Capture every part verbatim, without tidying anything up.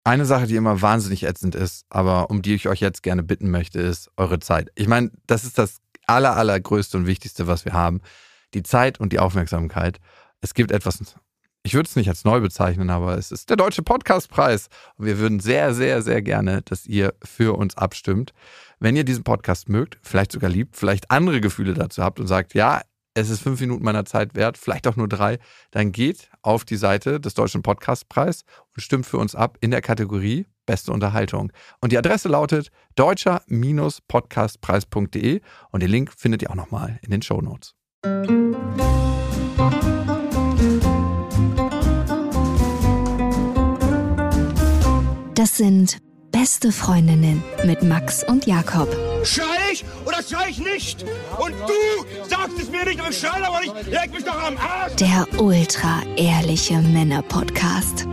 Eine Sache, die immer wahnsinnig ätzend ist, aber um die ich euch jetzt gerne bitten möchte, ist eure Zeit. Ich meine, das ist das aller, allergrößte und wichtigste, was wir haben. Die Zeit und die Aufmerksamkeit. Es gibt etwas, ich würde es nicht als neu bezeichnen, aber es ist der Deutsche Podcastpreis. Und wir würden sehr, sehr, sehr gerne, dass ihr für uns abstimmt. Wenn ihr diesen Podcast mögt, vielleicht sogar liebt, vielleicht andere Gefühle dazu habt und sagt, ja, es ist fünf Minuten meiner Zeit wert, vielleicht auch nur drei, dann geht auf die Seite des Deutschen Podcastpreis und stimmt für uns ab in der Kategorie Beste Unterhaltung. Und die Adresse lautet deutscher Podcastpreis punkt de und den Link findet ihr auch nochmal in den Shownotes. Das sind Beste Freundinnen mit Max und Jakob. Schrei ich oder schrei ich nicht? Und du sagst es mir nicht, aber ich schrei aber nicht. Leg mich doch am Arsch. Der ultra-ehrliche Männer-Podcast.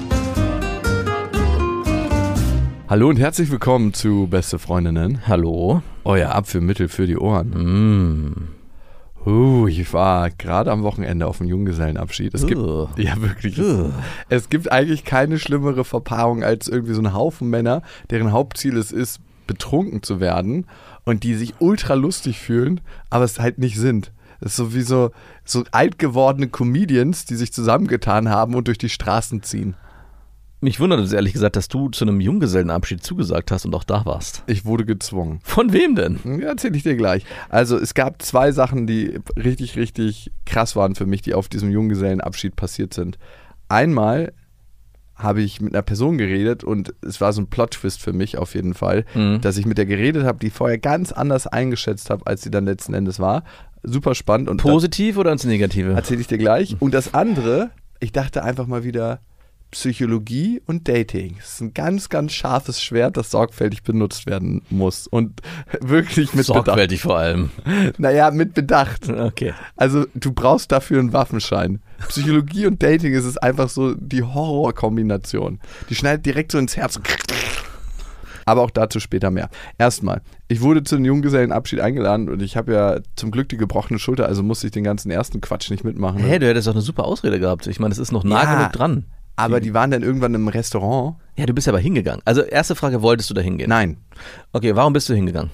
Hallo und herzlich willkommen zu Beste Freundinnen. Hallo. Euer Abführmittel für die Ohren. Mm. Uh, ich war gerade am Wochenende auf dem Junggesellenabschied. Es gibt, uh. ja wirklich, uh. es, es gibt eigentlich keine schlimmere Verpaarung als irgendwie so ein Haufen Männer, deren Hauptziel es ist, betrunken zu werden und die sich ultra lustig fühlen, aber es halt nicht sind. Das ist so wie so, so alt gewordene Comedians, die sich zusammengetan haben und durch die Straßen ziehen. Mich wundert es ehrlich gesagt, dass du zu einem Junggesellenabschied zugesagt hast und auch da warst. Ich wurde gezwungen. Von wem denn? Ja, erzähl ich dir gleich. Also es gab zwei Sachen, die richtig, richtig krass waren für mich, die auf diesem Junggesellenabschied passiert sind. Einmal habe ich mit einer Person geredet und es war so ein Plot-Twist für mich auf jeden Fall, mhm. dass ich mit der geredet habe, die ich vorher ganz anders eingeschätzt habe, als sie dann letzten Endes war. Super spannend. Und positiv oder ins Negative? Erzähl ich dir gleich. Und das andere, ich dachte einfach mal wieder, Psychologie und Dating. Das ist ein ganz, ganz scharfes Schwert, das sorgfältig benutzt werden muss. Und wirklich mit sorgfältig Bedacht. vor allem. Naja, mit Bedacht. Okay. Also du brauchst dafür einen Waffenschein. Psychologie und Dating ist es einfach so die Horrorkombination. Die schneidet direkt so ins Herz. Aber auch dazu später mehr. Erstmal, ich wurde zu einem Junggesellenabschied eingeladen und ich habe ja zum Glück die gebrochene Schulter, also musste ich den ganzen ersten Quatsch nicht mitmachen. Hey, du hättest doch eine super Ausrede gehabt. Ich meine, es ist noch nah ja, genug dran. Aber die waren dann irgendwann im Restaurant. Ja, du bist ja aber hingegangen. Also erste Frage, wolltest du da hingehen? Nein. Okay, warum bist du hingegangen?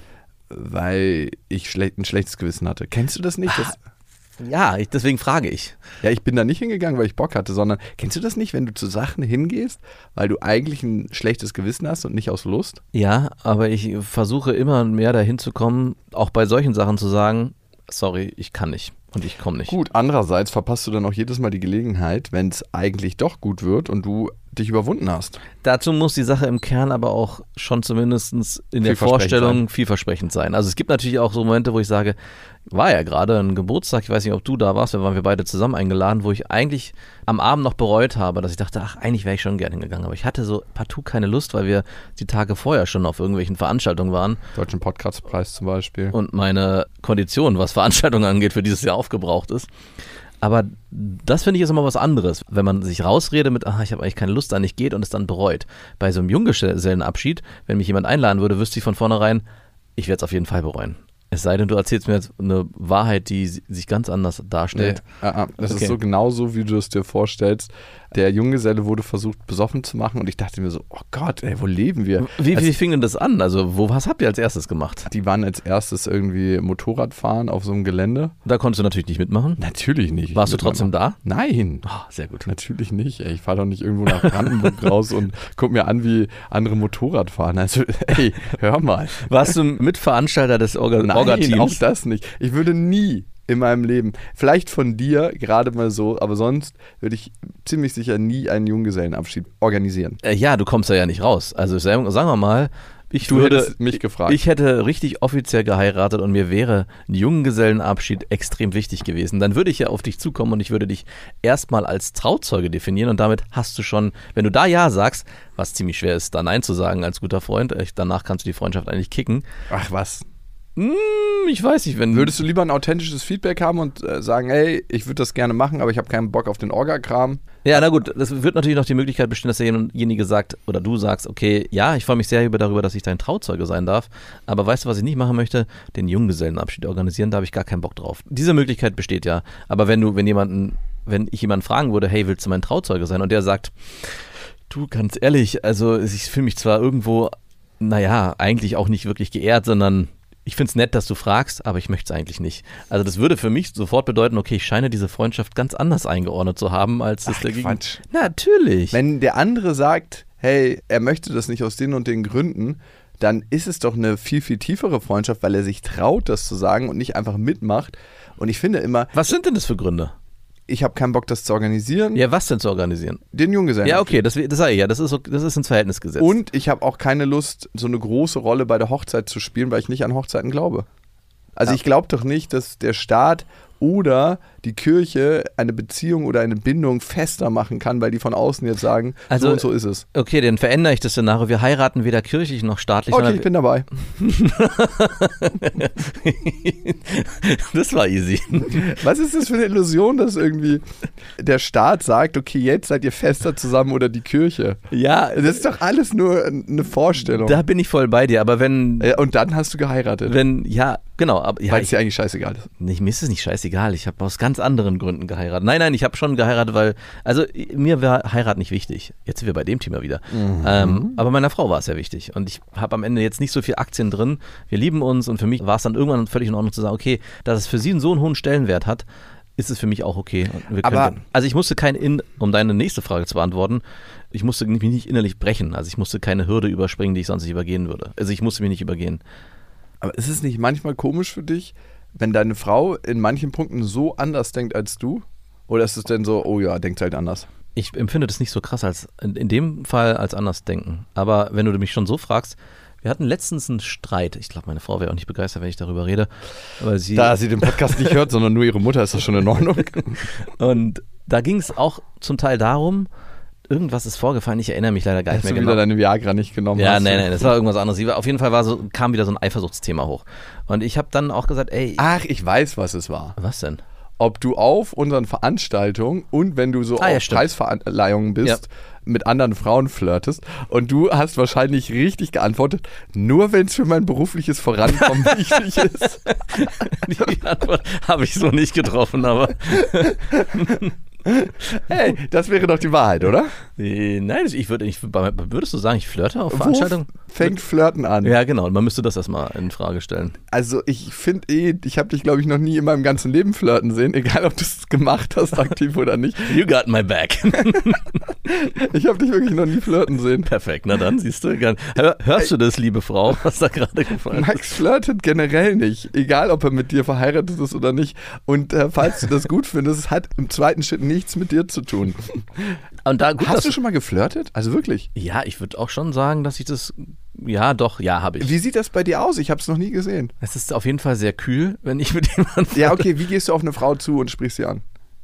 Weil ich schle- ein schlechtes Gewissen hatte. Kennst du das nicht? Das ja, ich, deswegen frage ich. Ja, ich bin da nicht hingegangen, weil ich Bock hatte, sondern kennst du das nicht, wenn du zu Sachen hingehst, weil du eigentlich ein schlechtes Gewissen hast und nicht aus Lust? Ja, aber ich versuche immer mehr dahin zu kommen, auch bei solchen Sachen zu sagen, sorry, ich kann nicht. Und ich komme nicht. Gut, andererseits verpasst du dann auch jedes Mal die Gelegenheit, wenn es eigentlich doch gut wird und du dich überwunden hast. Dazu muss die Sache im Kern aber auch schon zumindest in der Vorstellung sein. vielversprechend sein. Also es gibt natürlich auch so Momente, wo ich sage, war ja gerade ein Geburtstag, ich weiß nicht, ob du da warst, da waren wir beide zusammen eingeladen, wo ich eigentlich am Abend noch bereut habe, dass ich dachte, ach, eigentlich wäre ich schon gerne hingegangen, aber ich hatte so partout keine Lust, weil wir die Tage vorher schon auf irgendwelchen Veranstaltungen waren. Deutschen Podcastpreis zum Beispiel. Und meine Kondition, was Veranstaltungen angeht, für dieses Jahr aufgebraucht ist. Aber das finde ich ist immer was anderes, wenn man sich rausredet mit, ach, ich habe eigentlich keine Lust da, nicht geht und es dann bereut. Bei so einem Junggesellenabschied, wenn mich jemand einladen würde, wüsste ich von vornherein, ich werde es auf jeden Fall bereuen. Es sei denn, du erzählst mir jetzt eine Wahrheit, die sich ganz anders darstellt. Nee, uh, uh, das okay. ist so genauso, wie du es dir vorstellst. Der Junggeselle wurde versucht, besoffen zu machen und ich dachte mir so, oh Gott, ey, wo leben wir? Wie, also, wie fing denn das an? Also, wo, was habt ihr als erstes gemacht? Die waren als erstes irgendwie Motorradfahren auf so einem Gelände. Da konntest du natürlich nicht mitmachen? Natürlich nicht. Warst du trotzdem da? Nein. Oh, sehr gut. Natürlich nicht. Ey. Ich fahre doch nicht irgendwo nach Brandenburg raus und guck mir an, wie andere Motorrad fahren. Also, ey, hör mal. Warst du Mitveranstalter des Orga- Nein, Orga-Teams? Nein, auch das nicht. Ich würde nie in meinem Leben, vielleicht von dir gerade mal so, aber sonst würde ich ziemlich sicher nie einen Junggesellenabschied organisieren. Äh, ja, du kommst da ja nicht raus. Also sagen wir mal, ich du würde, hättest mich gefragt. Ich hätte richtig offiziell geheiratet und mir wäre ein Junggesellenabschied extrem wichtig gewesen. Dann würde ich ja auf dich zukommen und ich würde dich erstmal als Trauzeuge definieren und damit hast du schon, wenn du da Ja sagst, was ziemlich schwer ist, da Nein zu sagen als guter Freund, danach kannst du die Freundschaft eigentlich kicken. Ach was. Hm, ich weiß nicht, wenn... Würdest du lieber ein authentisches Feedback haben und äh, sagen, hey, ich würde das gerne machen, aber ich habe keinen Bock auf den Orga-Kram? Ja, na gut, das wird natürlich noch die Möglichkeit bestehen, dass derjenige sagt oder du sagst, okay, ja, ich freue mich sehr über darüber, dass ich dein Trauzeuge sein darf, aber weißt du, was ich nicht machen möchte? Den Junggesellenabschied organisieren, da habe ich gar keinen Bock drauf. Diese Möglichkeit besteht ja, aber wenn du, wenn jemanden, wenn ich jemanden fragen würde, hey, willst du mein Trauzeuge sein? Und der sagt, Du, ganz ehrlich, also ich fühle mich zwar irgendwo, naja, eigentlich auch nicht wirklich geehrt, sondern ich finde es nett, dass du fragst, aber ich möchte es eigentlich nicht. Also das würde für mich sofort bedeuten, okay, ich scheine diese Freundschaft ganz anders eingeordnet zu haben, als das Ach, dagegen. Quatsch. Natürlich. Wenn der andere sagt, hey, er möchte das nicht aus den und den Gründen, dann ist es doch eine viel, viel tiefere Freundschaft, weil er sich traut, das zu sagen und nicht einfach mitmacht. Und ich finde immer, Was sind denn das für Gründe? ich habe keinen Bock, das zu organisieren. Ja, was denn zu organisieren? Den Junggesellen. Ja, okay, das, das sage ich ja, das ist, das ist ins Verhältnis gesetzt. Und ich habe auch keine Lust, so eine große Rolle bei der Hochzeit zu spielen, weil ich nicht an Hochzeiten glaube. Also Ja. ich glaube doch nicht, dass der Staat oder die Kirche eine Beziehung oder eine Bindung fester machen kann, weil die von außen jetzt sagen, Also, so und so ist es. Okay, dann verändere ich das Szenario. Wir heiraten weder kirchlich noch staatlich. Okay, sondern ich bin dabei. Das war easy. Was ist das für eine Illusion, dass irgendwie der Staat sagt, okay, jetzt seid ihr fester zusammen oder die Kirche? Ja, Das ist doch alles nur eine Vorstellung. da bin ich voll bei dir. Aber wenn, Ja, und dann hast du geheiratet, wenn, ja, genau. Aber, ja, weil es ich, dir eigentlich scheißegal ist. nicht, mir ist es nicht scheißegal. Ich habe aus ganz anderen Gründen geheiratet. Nein, nein, ich habe schon geheiratet, weil, also mir war Heirat nicht wichtig. Jetzt sind wir bei dem Thema wieder. Mhm. Ähm, aber meiner Frau war es sehr wichtig. Und ich habe am Ende jetzt nicht so viel Aktien drin. Wir lieben uns und für mich war es dann irgendwann völlig in Ordnung zu sagen, okay, dass es für sie einen so einen hohen Stellenwert hat, ist es für mich auch okay. Und wir können Aber- dann- also ich musste kein, in, um deine nächste Frage zu beantworten, ich musste mich nicht innerlich brechen. Also ich musste keine Hürde überspringen, die ich sonst nicht übergehen würde. Also ich musste mich nicht übergehen. Aber ist es nicht manchmal komisch für dich, wenn deine Frau in manchen Punkten so anders denkt als du? Oder ist es denn so, oh ja, denkt halt anders? Ich empfinde das nicht so krass als in, in dem Fall als anders denken. Aber wenn du mich schon so fragst, wir hatten letztens einen Streit. Ich glaube, meine Frau wäre auch nicht begeistert, wenn ich darüber rede. Aber sie, Da sie den Podcast nicht hört, sondern nur ihre Mutter, ist das schon in Ordnung. und da ging es auch zum Teil darum, irgendwas ist vorgefallen, ich erinnere mich leider gar nicht Dass mehr du genau. wieder deine Viagra nicht genommen Ja, hast. nee, nee, das war irgendwas anderes. Sie war, auf jeden Fall war so, kam wieder so ein Eifersuchtsthema hoch. Und ich habe dann auch gesagt, ey, Ach, ich weiß, was es war. was denn? Ob du auf unseren Veranstaltungen und wenn du so Ah, ja, auf stimmt. Preisverleihungen bist, Ja. mit anderen Frauen flirtest und du hast wahrscheinlich richtig geantwortet, nur wenn es für mein berufliches Vorankommen wichtig ist. Die Antwort habe ich so nicht getroffen, aber Hey, das wäre doch die Wahrheit, oder? äh, nein, ich würde, ich, würdest du sagen, ich flirte auf Veranstaltungen? Wo fängt Flirten an? Ja, genau. Und man müsste das erstmal in Frage stellen. Also ich finde eh, ich habe dich, glaube ich, noch nie in meinem ganzen Leben flirten sehen, egal ob du es gemacht hast, aktiv oder nicht. You got my back. Ich habe dich wirklich noch nie flirten sehen. Perfekt, na dann, siehst du. Hör, hörst du das, liebe Frau, was da gerade gefallen ist? Max flirtet generell nicht, egal ob er mit dir verheiratet ist oder nicht. Und äh, falls du das gut findest, es hat im zweiten Schritt nichts mit dir zu tun. Und da, gut, Hast dass- du schon mal geflirtet? Also wirklich? Ja, ich würde auch schon sagen, dass ich das, ja doch, ja, habe ich. Wie sieht das bei dir aus? Ich habe es noch nie gesehen. Es ist auf jeden Fall sehr kühl, wenn ich mit jemandem. Ja, okay, wie gehst du auf eine Frau zu und sprichst sie an?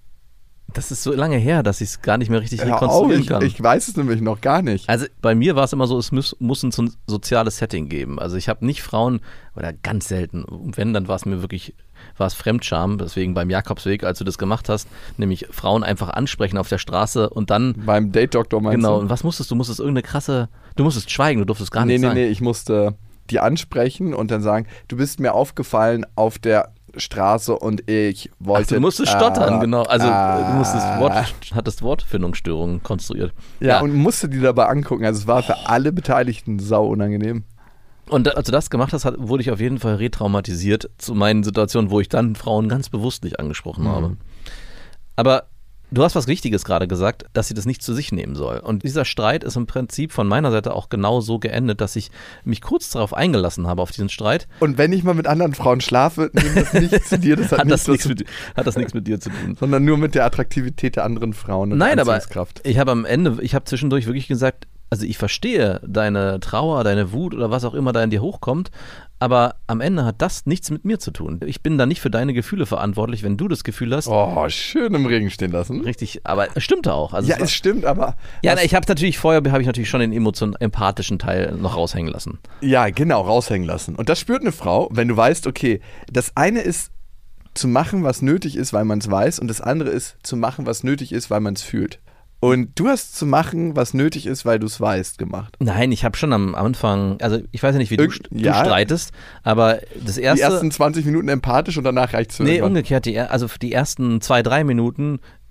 Das ist so lange her, dass ich es gar nicht mehr richtig Hör auf, rekonstruieren ich, kann. ich weiß es nämlich noch gar nicht. Also bei mir war es immer so, es muss, muss ein so soziales Setting geben. Also ich habe nicht Frauen, oder ganz selten, und wenn, dann war es mir wirklich, war es Fremdscham, deswegen beim Jakobsweg, als du das gemacht hast, nämlich Frauen einfach ansprechen auf der Straße und dann, Beim Date-Doktor meinst genau, du? und was musstest du? Du musstest irgendeine krasse, du musstest schweigen, du durftest gar Nee, nichts nee, sagen. nee, ich musste die ansprechen und dann sagen, du bist mir aufgefallen auf der Straße und ich Ach, wollte... du musstest stottern, äh, genau. Also äh, du musstest Wort, hattest Wortfindungsstörungen konstruiert. Ja, und musste die dabei angucken. Also es war für alle Beteiligten sau unangenehm. Und da- als du das gemacht hast, hat, wurde ich auf jeden Fall retraumatisiert zu meinen Situationen, wo ich dann Frauen ganz bewusst nicht angesprochen Mhm. habe. Aber du hast was Richtiges gerade gesagt, dass sie das nicht zu sich nehmen soll. Und dieser Streit ist im Prinzip von meiner Seite auch genau so geendet, dass ich mich kurz darauf eingelassen habe, auf diesen Streit. Und wenn ich mal mit anderen Frauen schlafe, nehme das nicht zu dir, das hat, Hat das, nichts nichts dazu, mit, hat das nichts mit dir zu tun. sondern nur mit der Attraktivität der anderen Frauen und Nein, der aber Anziehungskraft. ich habe am Ende, ich habe zwischendurch wirklich gesagt, also ich verstehe deine Trauer, deine Wut oder was auch immer da in dir hochkommt, aber am Ende hat das nichts mit mir zu tun. Ich bin da nicht für deine Gefühle verantwortlich, wenn du das Gefühl hast, Oh, schön im Regen stehen lassen. richtig, aber es stimmte auch. Also Ja, es war, es stimmt, aber... ja, was- na, ich habe natürlich vorher, habe ich natürlich schon den emotion empathischen Teil noch raushängen lassen. Ja, genau, raushängen lassen. Und das spürt eine Frau, wenn du weißt, okay, das eine ist zu machen, was nötig ist, weil man es weiß, und das andere ist zu machen, was nötig ist, weil man es fühlt. Und du hast zu machen, was nötig ist, weil du es weißt, gemacht. Nein, ich habe schon am Anfang, also ich weiß ja nicht, wie du, Irgend- du ja. streitest, aber das Die erste... ersten zwanzig Minuten empathisch und danach reicht es Nee, umgekehrt, die, er- also die ersten zwei, drei Minuten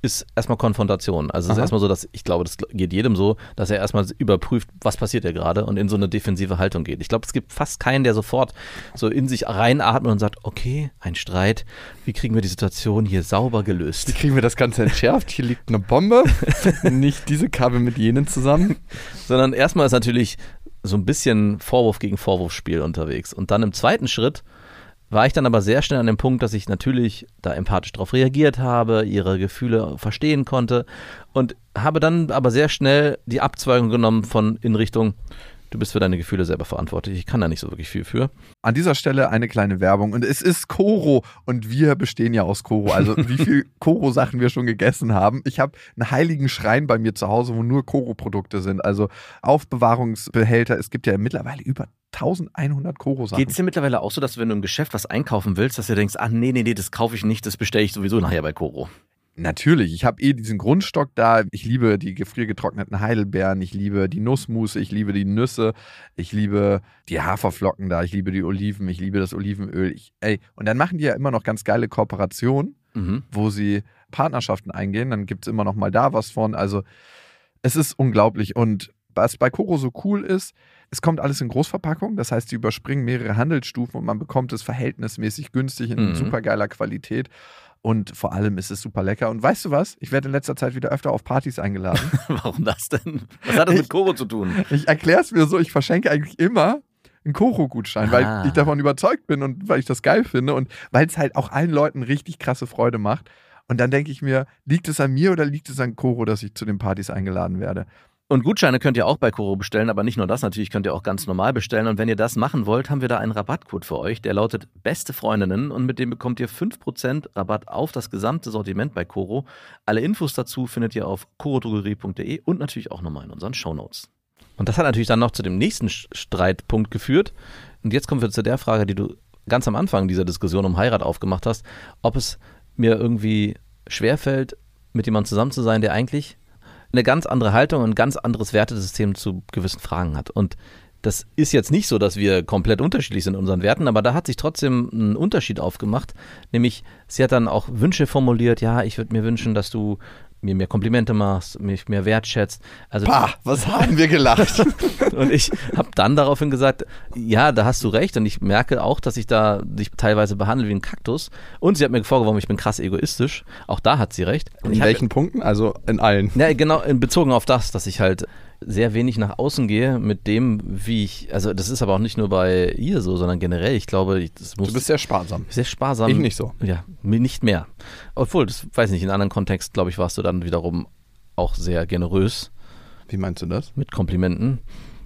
ist erstmal Konfrontation. Also es ist Aha. erstmal so, dass ich glaube, das geht jedem so, dass er erstmal überprüft, was passiert hier gerade und in so eine defensive Haltung geht. Ich glaube, es gibt fast keinen, der sofort so in sich reinatmet und sagt, okay, ein Streit, wie kriegen wir die Situation hier sauber gelöst? Wie kriegen wir das Ganze entschärft? Hier liegt eine Bombe, nicht diese Kabel mit jenen zusammen. Sondern erstmal ist natürlich so ein bisschen Vorwurf gegen Vorwurfsspiel unterwegs. Und dann im zweiten Schritt war ich dann aber sehr schnell an dem Punkt, dass ich natürlich da empathisch darauf reagiert habe, ihre Gefühle verstehen konnte und habe dann aber sehr schnell die Abzweigung genommen von in Richtung, du bist für deine Gefühle selber verantwortlich, ich kann da nicht so wirklich viel für. An dieser Stelle eine kleine Werbung und es ist Koro und wir bestehen ja aus Koro, also wie viel Koro-Sachen wir schon gegessen haben. Ich habe einen heiligen Schrein bei mir zu Hause, wo nur Koro-Produkte sind, also Aufbewahrungsbehälter, es gibt ja mittlerweile über elfhundert Koro-Sachen. Geht es dir mittlerweile auch so, dass du, wenn du im Geschäft was einkaufen willst, dass du denkst, ach nee, nee, nee, das kaufe ich nicht, das bestelle ich sowieso nachher bei Koro? Natürlich, ich habe eh diesen Grundstock da. Ich liebe die gefriergetrockneten Heidelbeeren, ich liebe die Nussmusse, ich liebe die Nüsse, ich liebe die Haferflocken da, ich liebe die Oliven, ich liebe das Olivenöl. Ich, ey, und dann machen die ja immer noch ganz geile Kooperationen, Mhm. wo sie Partnerschaften eingehen. Dann gibt es immer noch mal da was von. Also es ist unglaublich. Und was bei Koro so cool ist, es kommt alles in Großverpackung. Das heißt, sie überspringen mehrere Handelsstufen und man bekommt es verhältnismäßig günstig in Mhm. super geiler Qualität. Und vor allem ist es super lecker. Und weißt du was? Ich werde in letzter Zeit wieder öfter auf Partys eingeladen. Warum das denn? Was hat das mit Koro zu tun? Ich erkläre es mir so, ich verschenke eigentlich immer einen Koro-Gutschein, Ah. weil ich davon überzeugt bin und weil ich das geil finde und weil es halt auch allen Leuten richtig krasse Freude macht. Und dann denke ich mir, liegt es an mir oder liegt es an Koro, dass ich zu den Partys eingeladen werde? Und Gutscheine könnt ihr auch bei Koro bestellen, aber nicht nur das, natürlich könnt ihr auch ganz normal bestellen. Und wenn ihr das machen wollt, haben wir da einen Rabattcode für euch, der lautet Beste Freundinnen und mit dem bekommt ihr fünf Prozent Rabatt auf das gesamte Sortiment bei Koro. Alle Infos dazu findet ihr auf korodrogerie punkt de und natürlich auch nochmal in unseren Shownotes. Und das hat natürlich dann noch zu dem nächsten Streitpunkt geführt. Und jetzt kommen wir zu der Frage, die du ganz am Anfang dieser Diskussion um Heirat aufgemacht hast, ob es mir irgendwie schwerfällt, mit jemandem zusammen zu sein, der eigentlich eine ganz andere Haltung und ein ganz anderes Wertesystem zu gewissen Fragen hat. Und das ist jetzt nicht so, dass wir komplett unterschiedlich sind in unseren Werten, aber da hat sich trotzdem ein Unterschied aufgemacht. Nämlich, sie hat dann auch Wünsche formuliert, ja, ich würde mir wünschen, dass du mir mehr Komplimente machst, mich mehr wertschätzt. Also, Pah, was haben wir gelacht? und ich habe dann daraufhin gesagt, ja, da hast du recht und ich merke auch, dass ich da dich teilweise behandle wie ein Kaktus. Und sie hat mir vorgeworfen, ich bin krass egoistisch. Auch da hat sie recht. Und In ich hab- welchen Punkten? Also in allen. Ja, genau, in bezogen auf das, dass ich halt sehr wenig nach außen gehe mit dem, wie ich, also das ist aber auch nicht nur bei ihr so, sondern generell, ich glaube, ich, das muss Du bist sehr sparsam. sehr sparsam. Ich nicht so. Ja, mir nicht mehr. Obwohl, das weiß nicht, in einem anderen Kontext, glaube ich, warst du dann wiederum auch sehr generös Wie meinst du das? mit Komplimenten.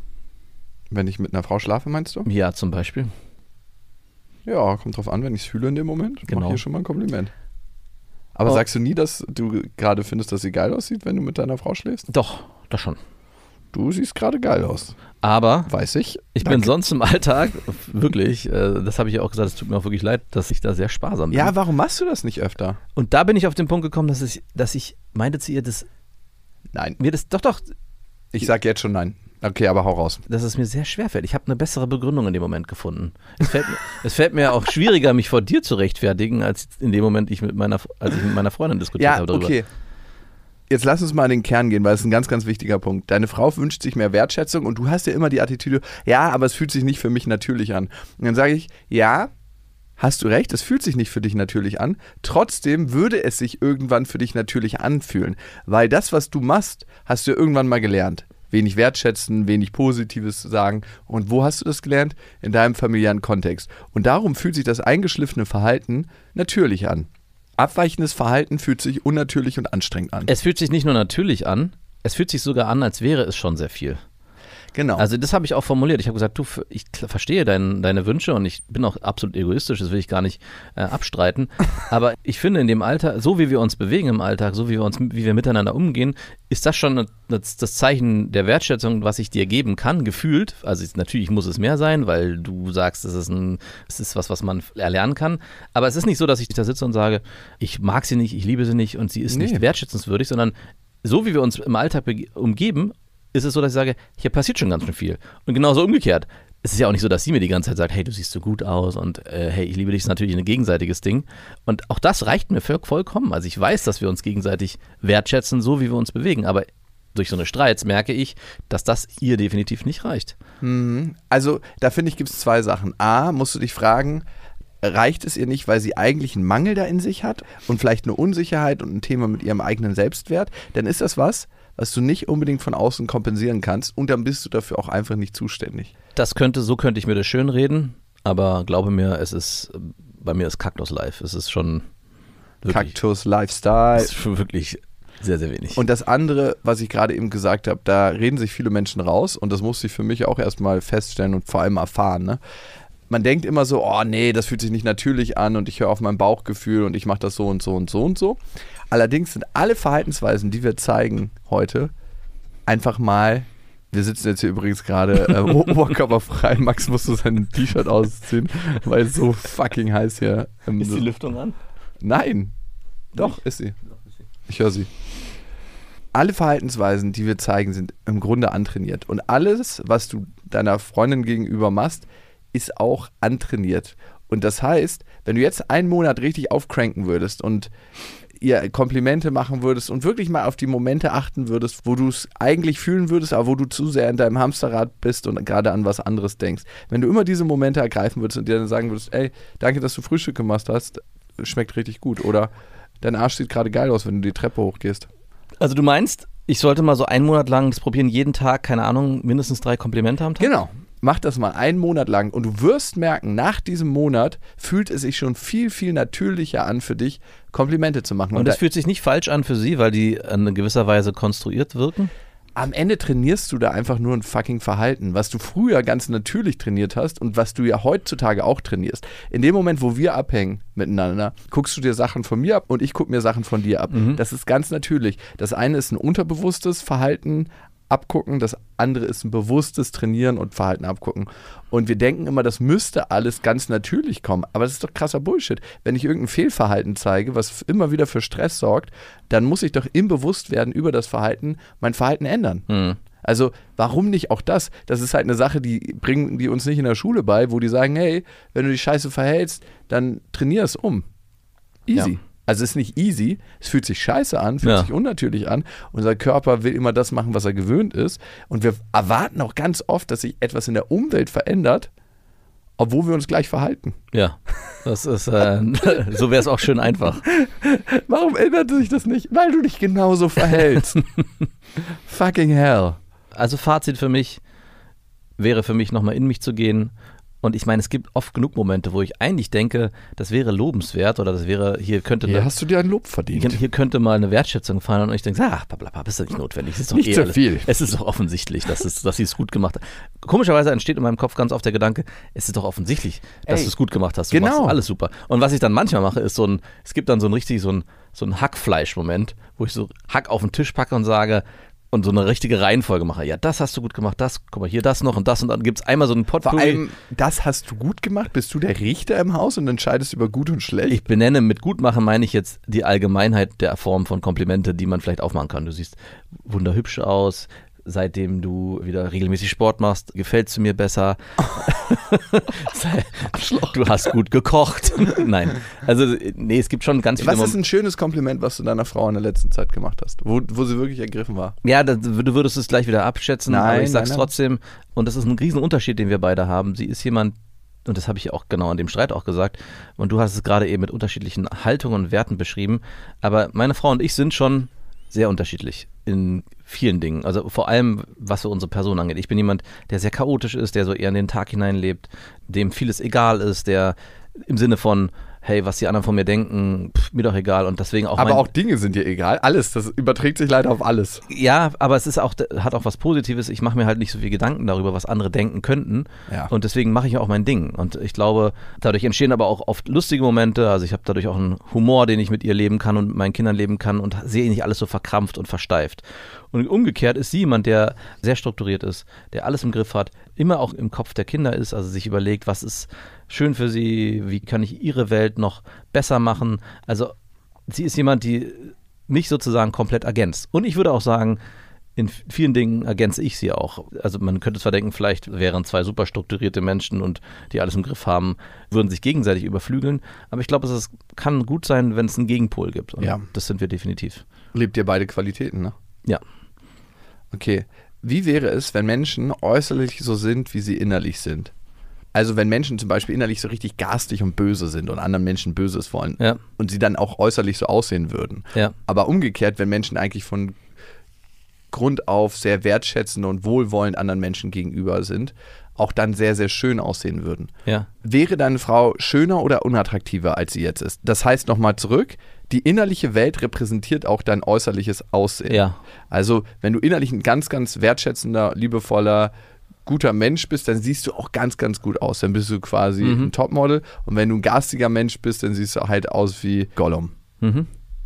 Wenn ich mit einer Frau schlafe, meinst du? Ja, zum Beispiel. Ja, kommt drauf an, wenn ich es fühle in dem Moment. Genau. Mach hier schon mal ein Kompliment. Aber Oh. sagst du nie, dass du gerade findest, dass sie geil aussieht, wenn du mit deiner Frau schläfst? Doch, das schon. Du siehst gerade geil aus. Aber Weiß ich. ich bin Danke. sonst im Alltag, wirklich, äh, das habe ich ja auch gesagt, es tut mir auch wirklich leid, dass ich da sehr sparsam bin. Ja, warum machst du das nicht öfter? Und da bin ich auf den Punkt gekommen, dass ich, dass ich meinte zu ihr, dass Nein. mir das, doch, doch, Ich sag jetzt schon nein. Okay, aber hau raus. dass es mir sehr schwerfällt. Ich habe eine bessere Begründung in dem Moment gefunden. Es fällt, mir, es fällt mir auch schwieriger, mich vor dir zu rechtfertigen, als in dem Moment, ich mit meiner, als ich mit meiner Freundin diskutiert Ja, habe darüber. okay. Jetzt lass uns mal in den Kern gehen, weil es ist ein ganz, ganz wichtiger Punkt. Deine Frau wünscht sich mehr Wertschätzung und du hast ja immer die Attitüde, ja, aber es fühlt sich nicht für mich natürlich an. Und dann sage ich, ja, hast du recht, es fühlt sich nicht für dich natürlich an. Trotzdem würde es sich irgendwann für dich natürlich anfühlen, weil das, was du machst, hast du ja irgendwann mal gelernt. Wenig wertschätzen, wenig Positives sagen. Und wo hast du das gelernt? In deinem familiären Kontext. Und darum fühlt sich das eingeschliffene Verhalten natürlich an. Abweichendes Verhalten fühlt sich unnatürlich und anstrengend an. Es fühlt sich nicht nur natürlich an, es fühlt sich sogar an, als wäre es schon sehr viel. Genau. Also das habe ich auch formuliert. Ich habe gesagt, du, ich verstehe dein, deine Wünsche und ich bin auch absolut egoistisch, das will ich gar nicht äh, abstreiten. Aber ich finde in dem Alter, so wie wir uns bewegen im Alltag, so wie wir uns, wie wir miteinander umgehen, ist das schon das, das Zeichen der Wertschätzung, was ich dir geben kann, gefühlt. Also ich, natürlich muss es mehr sein, weil du sagst, es ist, ein, es ist was, was man erlernen kann. Aber es ist nicht so, dass ich da sitze und sage, ich mag sie nicht, ich liebe sie nicht und sie ist Nee. nicht wertschätzenswürdig, sondern so wie wir uns im Alltag bege- umgeben, ist es so, dass ich sage, hier passiert schon ganz schön viel. Und genauso umgekehrt. es ist ja auch nicht so, dass sie mir die ganze Zeit sagt, hey, du siehst so gut aus und äh, hey, ich liebe dich, ist natürlich ein gegenseitiges Ding. Und auch das reicht mir vollkommen. Also ich weiß, dass wir uns gegenseitig wertschätzen, so wie wir uns bewegen, aber durch so eine Streits merke ich, dass das ihr definitiv nicht reicht. Mhm. Also da finde ich, gibt es zwei Sachen. A, musst du dich fragen, reicht es ihr nicht, weil sie eigentlich einen Mangel da in sich hat und vielleicht eine Unsicherheit und ein Thema mit ihrem eigenen Selbstwert? Dann ist das was, was du nicht unbedingt von außen kompensieren kannst und dann bist du dafür auch einfach nicht zuständig. Das könnte, so könnte ich mir das schön reden, aber glaube mir, es ist, bei mir ist Kaktus Life. Es ist schon wirklich, Kaktus Lifestyle. es ist schon wirklich sehr, sehr wenig. Und das andere, was ich gerade eben gesagt habe, da reden sich viele Menschen raus und das musste ich für mich auch erstmal feststellen und vor allem erfahren. Ne? Man denkt immer so, oh nee, das fühlt sich nicht natürlich an und ich höre auf mein Bauchgefühl und ich mache das so und so und so und so. Allerdings sind alle Verhaltensweisen, die wir zeigen heute, einfach mal, wir sitzen jetzt hier übrigens gerade äh, oberkörperfrei, Max musste sein T-Shirt ausziehen, weil es so fucking heiß hier. Ähm, ist die Lüftung an? Nein, doch, ist sie. Ich höre sie. Alle Verhaltensweisen, die wir zeigen, sind im Grunde antrainiert. Und alles, was du deiner Freundin gegenüber machst, ist auch antrainiert. Und das heißt, wenn du jetzt einen Monat richtig aufcranken würdest und ihr Komplimente machen würdest und wirklich mal auf die Momente achten würdest, wo du es eigentlich fühlen würdest, aber wo du zu sehr in deinem Hamsterrad bist und gerade an was anderes denkst. Wenn du immer diese Momente ergreifen würdest und dir dann sagen würdest, ey, danke, dass du Frühstück gemacht hast, schmeckt richtig gut. Oder dein Arsch sieht gerade geil aus, wenn du die Treppe hochgehst. Also du meinst, ich sollte mal so einen Monat lang das probieren, jeden Tag, keine Ahnung, mindestens drei Komplimente am Tag? Genau. Mach das mal einen Monat lang und du wirst merken, nach diesem Monat fühlt es sich schon viel, viel natürlicher an für dich, Komplimente zu machen. Und das fühlt sich nicht falsch an für sie, weil die in gewisser Weise konstruiert wirken? Am Ende trainierst du da einfach nur ein fucking Verhalten, was du früher ganz natürlich trainiert hast und was du ja heutzutage auch trainierst. In dem Moment, wo wir abhängen miteinander, guckst du dir Sachen von mir ab und ich gucke mir Sachen von dir ab. Mhm. Das ist ganz natürlich. Das eine ist ein unterbewusstes Verhalten, abgucken, das andere ist ein bewusstes Trainieren und Verhalten abgucken. Und wir denken immer, das müsste alles ganz natürlich kommen, aber das ist doch krasser Bullshit. Wenn ich irgendein Fehlverhalten zeige, was immer wieder für Stress sorgt, dann muss ich doch im Bewusstwerden über das Verhalten mein Verhalten ändern. Mhm. Also warum nicht auch das? Das ist halt eine Sache, die bringen die uns nicht in der Schule bei, wo die sagen, hey, wenn du dich scheiße verhältst, dann trainier es um. Easy. Ja. Also es ist nicht easy, es fühlt sich scheiße an, fühlt ja. sich unnatürlich an. Unser Körper will immer das machen, was er gewöhnt ist. Und wir erwarten auch ganz oft, dass sich etwas in der Umwelt verändert, obwohl wir uns gleich verhalten. Ja, das ist, äh, so wäre es auch schön einfach. Warum ändert sich das nicht? Weil du dich genauso verhältst. Fucking hell. Also Fazit für mich wäre für mich nochmal in mich zu gehen. Und ich meine, es gibt oft genug Momente, wo ich eigentlich denke, das wäre lobenswert oder das wäre, hier könnte... Hier eine, hast du dir ein Lob verdient. Hier könnte mal eine Wertschätzung fallen und ich denke, ah, blablabla, ist das nicht notwendig. Es ist doch nicht eh so alles, viel. Es ist doch offensichtlich, dass, es, dass sie es gut gemacht hat. Komischerweise entsteht in meinem Kopf ganz oft der Gedanke, es ist doch offensichtlich, dass du es gut gemacht hast. Du genau. machst alles super. Und was ich dann manchmal mache, ist so ein, es gibt dann so ein richtig, so ein, so ein Hackfleisch-Moment, wo ich so Hack auf den Tisch packe und sage... Und so eine richtige Reihenfolge mache. Ja, das hast du gut gemacht, das, guck mal, hier das noch und das und dann gibt es einmal so einen Potpourri. Vor allem, das hast du gut gemacht? Bist du der Richter im Haus und entscheidest über gut und schlecht? Ich benenne, mit gut machen meine ich jetzt die Allgemeinheit der Form von Komplimente, die man vielleicht aufmachen kann. Du siehst wunderhübsch aus, seitdem du wieder regelmäßig Sport machst, gefällst du mir besser. Du hast gut gekocht. Nein, also nee, es gibt schon ganz viele... Was ist ein schönes Kompliment, was du deiner Frau in der letzten Zeit gemacht hast, wo, wo sie wirklich ergriffen war? Ja, das, du würdest es gleich wieder abschätzen, nein, aber ich sag's nein, nein. trotzdem, und das ist ein Riesenunterschied, den wir beide haben. Sie ist jemand, und das habe ich auch genau an dem Streit auch gesagt, und du hast es gerade eben mit unterschiedlichen Haltungen und Werten beschrieben, aber meine Frau und ich sind schon sehr unterschiedlich in vielen Dingen, also vor allem, was für unsere Person angeht. Ich bin jemand, der sehr chaotisch ist, der so eher in den Tag hineinlebt, dem vieles egal ist, der im Sinne von, hey, was die anderen von mir denken, pff, mir doch egal und deswegen auch... Aber mein, auch Dinge sind dir egal, alles, das überträgt sich leider auf alles. Ja, aber es ist auch, hat auch was Positives, ich mache mir halt nicht so viel Gedanken darüber, was andere denken könnten ja. Und deswegen mache ich auch mein Ding und ich glaube, dadurch entstehen aber auch oft lustige Momente, also ich habe dadurch auch einen Humor, den ich mit ihr leben kann und mit meinen Kindern leben kann und sehe nicht alles so verkrampft und versteift. Und umgekehrt ist sie jemand, der sehr strukturiert ist, der alles im Griff hat, immer auch im Kopf der Kinder ist, also sich überlegt, was ist schön für sie, wie kann ich ihre Welt noch besser machen. Also sie ist jemand, die mich sozusagen komplett ergänzt. Und ich würde auch sagen, in vielen Dingen ergänze ich sie auch. Also man könnte zwar denken, vielleicht wären zwei super strukturierte Menschen und die alles im Griff haben, würden sich gegenseitig überflügeln. Aber ich glaube, es ist, kann gut sein, wenn es einen Gegenpol gibt. Und ja. Das sind wir definitiv. Lebt ihr beide Qualitäten, ne? Ja. Okay. Wie wäre es, wenn Menschen äußerlich so sind, wie sie innerlich sind? Also wenn Menschen zum Beispiel innerlich so richtig garstig und böse sind und anderen Menschen Böses wollen ja. und sie dann auch äußerlich so aussehen würden. Ja. Aber umgekehrt, wenn Menschen eigentlich von Grund auf sehr wertschätzend und wohlwollend anderen Menschen gegenüber sind, auch dann sehr, sehr schön aussehen würden. Ja. Wäre deine Frau schöner oder unattraktiver, als sie jetzt ist? Das heißt nochmal zurück, die innerliche Welt repräsentiert auch dein äußerliches Aussehen. Ja. Also wenn du innerlich ein ganz, ganz wertschätzender, liebevoller, guter Mensch bist, dann siehst du auch ganz, ganz gut aus. Dann bist du quasi Mhm. ein Topmodel. Und wenn du ein garstiger Mensch bist, dann siehst du halt aus wie Gollum. Mhm.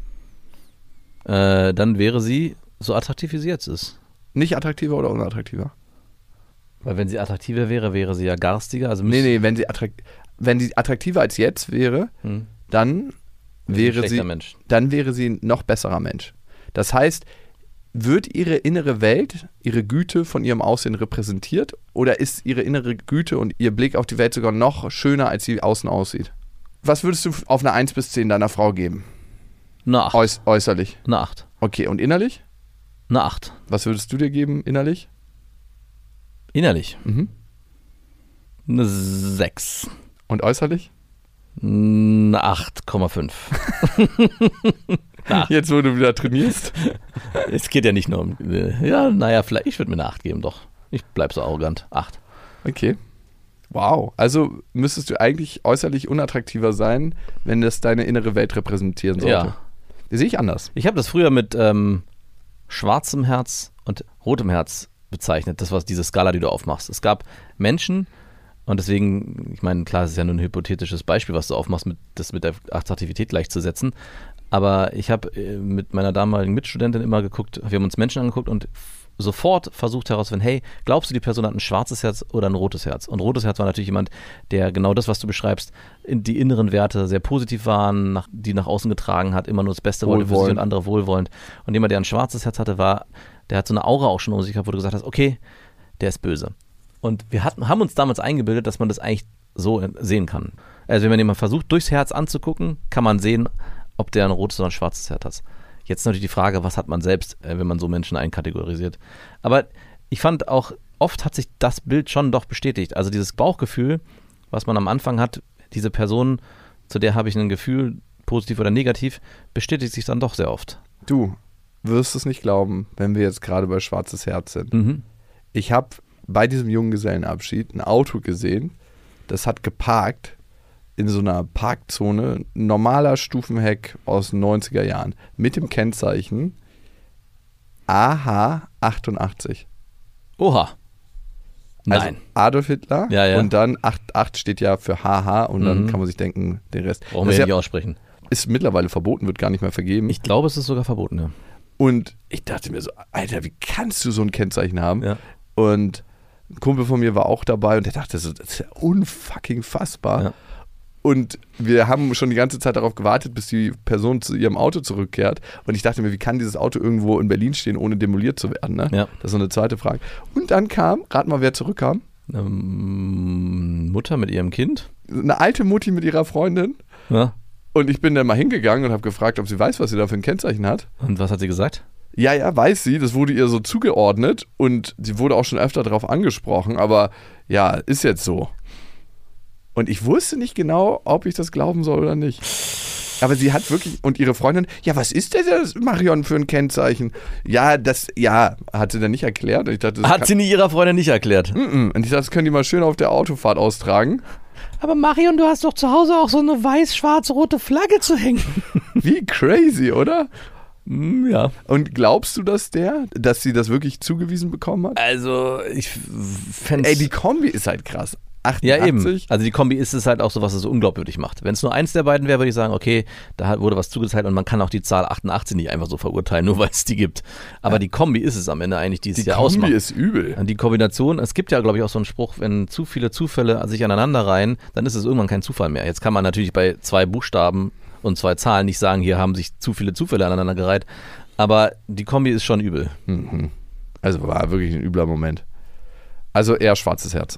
Äh, dann wäre sie so attraktiv, wie sie jetzt ist. Nicht attraktiver oder unattraktiver? Weil wenn sie attraktiver wäre, wäre sie ja garstiger. Also Nee, nee, wenn sie, attrakt- wenn sie attraktiver als jetzt wäre, Hm. dann Wäre wäre sie ein schlechter sie, Mensch. dann wäre sie ein noch besserer Mensch. Das heißt, wird ihre innere Welt, ihre Güte von ihrem Aussehen repräsentiert oder ist ihre innere Güte und ihr Blick auf die Welt sogar noch schöner, als sie außen aussieht? Was würdest du auf eine eins bis zehn deiner Frau geben? Eine acht. Äuß- äußerlich. Eine acht. Okay, und innerlich? Eine acht. Was würdest du dir geben innerlich? Innerlich. Mhm. Eine sechs. Und äußerlich? Eine acht Komma fünf. Jetzt, wo du wieder trainierst? Es geht ja nicht nur um. Ja, naja, vielleicht. Ich würde mir eine acht geben, doch. Ich bleib so arrogant. acht. Okay. Wow. Also müsstest du eigentlich äußerlich unattraktiver sein, wenn das deine innere Welt repräsentieren sollte. Ja. Das sehe ich anders. Ich habe das früher mit ähm, schwarzem Herz und rotem Herz bezeichnet. Das war diese Skala, die du aufmachst. Es gab Menschen, und deswegen, ich meine, klar, es ist ja nur ein hypothetisches Beispiel, was du aufmachst, mit, das mit der Attraktivität gleichzusetzen. Aber ich habe äh, mit meiner damaligen Mitstudentin immer geguckt, wir haben uns Menschen angeguckt und f- sofort versucht herauszufinden, hey, glaubst du, die Person hat ein schwarzes Herz oder ein rotes Herz? Und rotes Herz war natürlich jemand, der genau das, was du beschreibst, in die inneren Werte sehr positiv waren, nach, die nach außen getragen hat, immer nur das Beste wollte für sich Wohlwollend. und andere wohlwollend. Und jemand, der ein schwarzes Herz hatte, war, der hat so eine Aura auch schon um sich gehabt, wo du gesagt hast, okay, der ist böse. Und wir hatten, haben uns damals eingebildet, dass man das eigentlich so sehen kann. Also wenn man jemanden versucht, durchs Herz anzugucken, kann man sehen, ob der ein rotes oder ein schwarzes Herz hat. Jetzt natürlich die Frage, was hat man selbst, wenn man so Menschen einkategorisiert. Aber ich fand auch, oft hat sich das Bild schon doch bestätigt. Also dieses Bauchgefühl, was man am Anfang hat, diese Person, zu der habe ich ein Gefühl, positiv oder negativ, bestätigt sich dann doch sehr oft. Du wirst es nicht glauben, wenn wir jetzt gerade bei Schwarzes Herz sind. Mhm. Ich habe bei diesem Junggesellenabschied ein Auto gesehen, das hat geparkt in so einer Parkzone, ein normaler Stufenheck aus den neunziger Jahren, mit dem Kennzeichen A H achtundachtzig. Oha. Nein. Also Adolf Hitler Ja, ja. und dann acht acht steht ja für H H und dann Mhm. kann man sich denken, den Rest. Brauchen Das wir ja ist, nicht ja, aussprechen. ist mittlerweile verboten, wird gar nicht mehr vergeben. Ich glaube, es ist sogar verboten, ja. Und ich dachte mir so, Alter, wie kannst du so ein Kennzeichen haben? Ja. Und ein Kumpel von mir war auch dabei und der dachte so, das ist ja unfucking fassbar. Ja. Und wir haben schon die ganze Zeit darauf gewartet, bis die Person zu ihrem Auto zurückkehrt. Und ich dachte mir, wie kann dieses Auto irgendwo in Berlin stehen, ohne demoliert zu werden? Ne? Ja. Das ist so eine zweite Frage. Und dann kam, rat mal, wer zurückkam? Ähm, Mutter mit ihrem Kind? Eine alte Mutti mit ihrer Freundin. Ja. Und ich bin dann mal hingegangen und habe gefragt, ob sie weiß, was sie da für ein Kennzeichen hat. Und was hat sie gesagt? Ja, ja, weiß sie. Das wurde ihr so zugeordnet und sie wurde auch schon öfter darauf angesprochen. Aber ja, ist jetzt so. Und ich wusste nicht genau, ob ich das glauben soll oder nicht. Aber sie hat wirklich, und ihre Freundin, ja, was ist denn das, Marion, für ein Kennzeichen? Ja, das, ja, hat sie dann nicht erklärt. Und ich dachte, das Hat kann, sie nie ihrer Freundin nicht erklärt. Mm-mm. Und ich dachte, das können die mal schön auf der Autofahrt austragen. Aber Marion, du hast doch zu Hause auch so eine weiß-schwarz-rote Flagge zu hängen. Wie crazy, oder? Ja. Und glaubst du das der, dass sie das wirklich zugewiesen bekommen hat? Also, ich fände Ey, die Kombi ist halt krass. Ja, achtundachtzig. eben. Also die Kombi ist es halt auch so, was es so unglaubwürdig macht. Wenn es nur eins der beiden wäre, würde ich sagen, okay, da hat- wurde was zugeteilt und man kann auch die Zahl achtundachtzig nicht einfach so verurteilen, nur weil es die gibt. Aber die Kombi ist es am Ende eigentlich, die es Die ja Kombi ausmacht. ist übel. Und die Kombination, es gibt ja, glaube ich, auch so einen Spruch, wenn zu viele Zufälle sich aneinander reihen, dann ist es irgendwann kein Zufall mehr. Jetzt kann man natürlich bei zwei Buchstaben und zwei Zahlen nicht sagen, hier haben sich zu viele Zufälle aneinander gereiht, aber die Kombi ist schon übel. Mhm. Also war wirklich ein übler Moment. Also eher schwarzes Herz.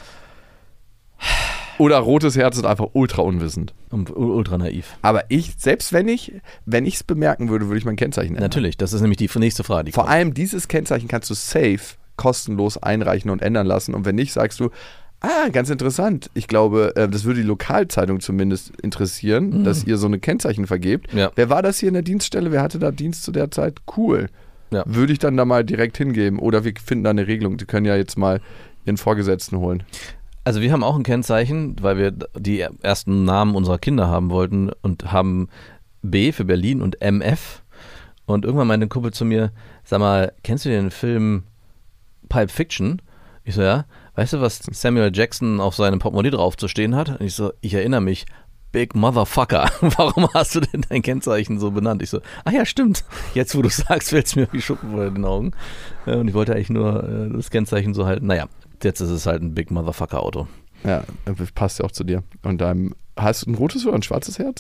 Oder rotes Herz ist einfach ultra unwissend. Und ultra naiv. Aber ich, selbst wenn ich wenn ich es bemerken würde, würde ich mein Kennzeichen ändern. Natürlich, das ist nämlich die nächste Frage. Die Vor kommt. allem dieses Kennzeichen kannst du safe kostenlos einreichen und ändern lassen. Und wenn nicht, sagst du, ah, ganz interessant. Ich glaube, das würde die Lokalzeitung zumindest interessieren, mhm. dass ihr so eine Kennzeichen vergebt. Ja. Wer war das hier in der Dienststelle? Wer hatte da Dienst zu der Zeit? Cool. Ja. Würde ich dann da mal direkt hingeben. Oder wir finden da eine Regelung. Die können ja jetzt mal ihren Vorgesetzten holen. Also wir haben auch ein Kennzeichen, weil wir die ersten Namen unserer Kinder haben wollten und haben B für Berlin und M F. Und irgendwann meinte ein Kumpel zu mir, sag mal, kennst du den Film Pulp Fiction? Ich so, ja. Weißt du, was Samuel Jackson auf seinem Portemonnaie drauf zu stehen hat? Und ich so, ich erinnere mich. Big Motherfucker. Warum hast du denn dein Kennzeichen so benannt? Ich so, ach ja, stimmt. Jetzt, wo du sagst, fällt es mir wie Schuppen vor den Augen. Und ich wollte eigentlich nur das Kennzeichen so halten. Naja, jetzt ist es halt ein Big Motherfucker Auto. Ja, passt ja auch zu dir. Und deinem, hast du ein rotes oder ein schwarzes Herz?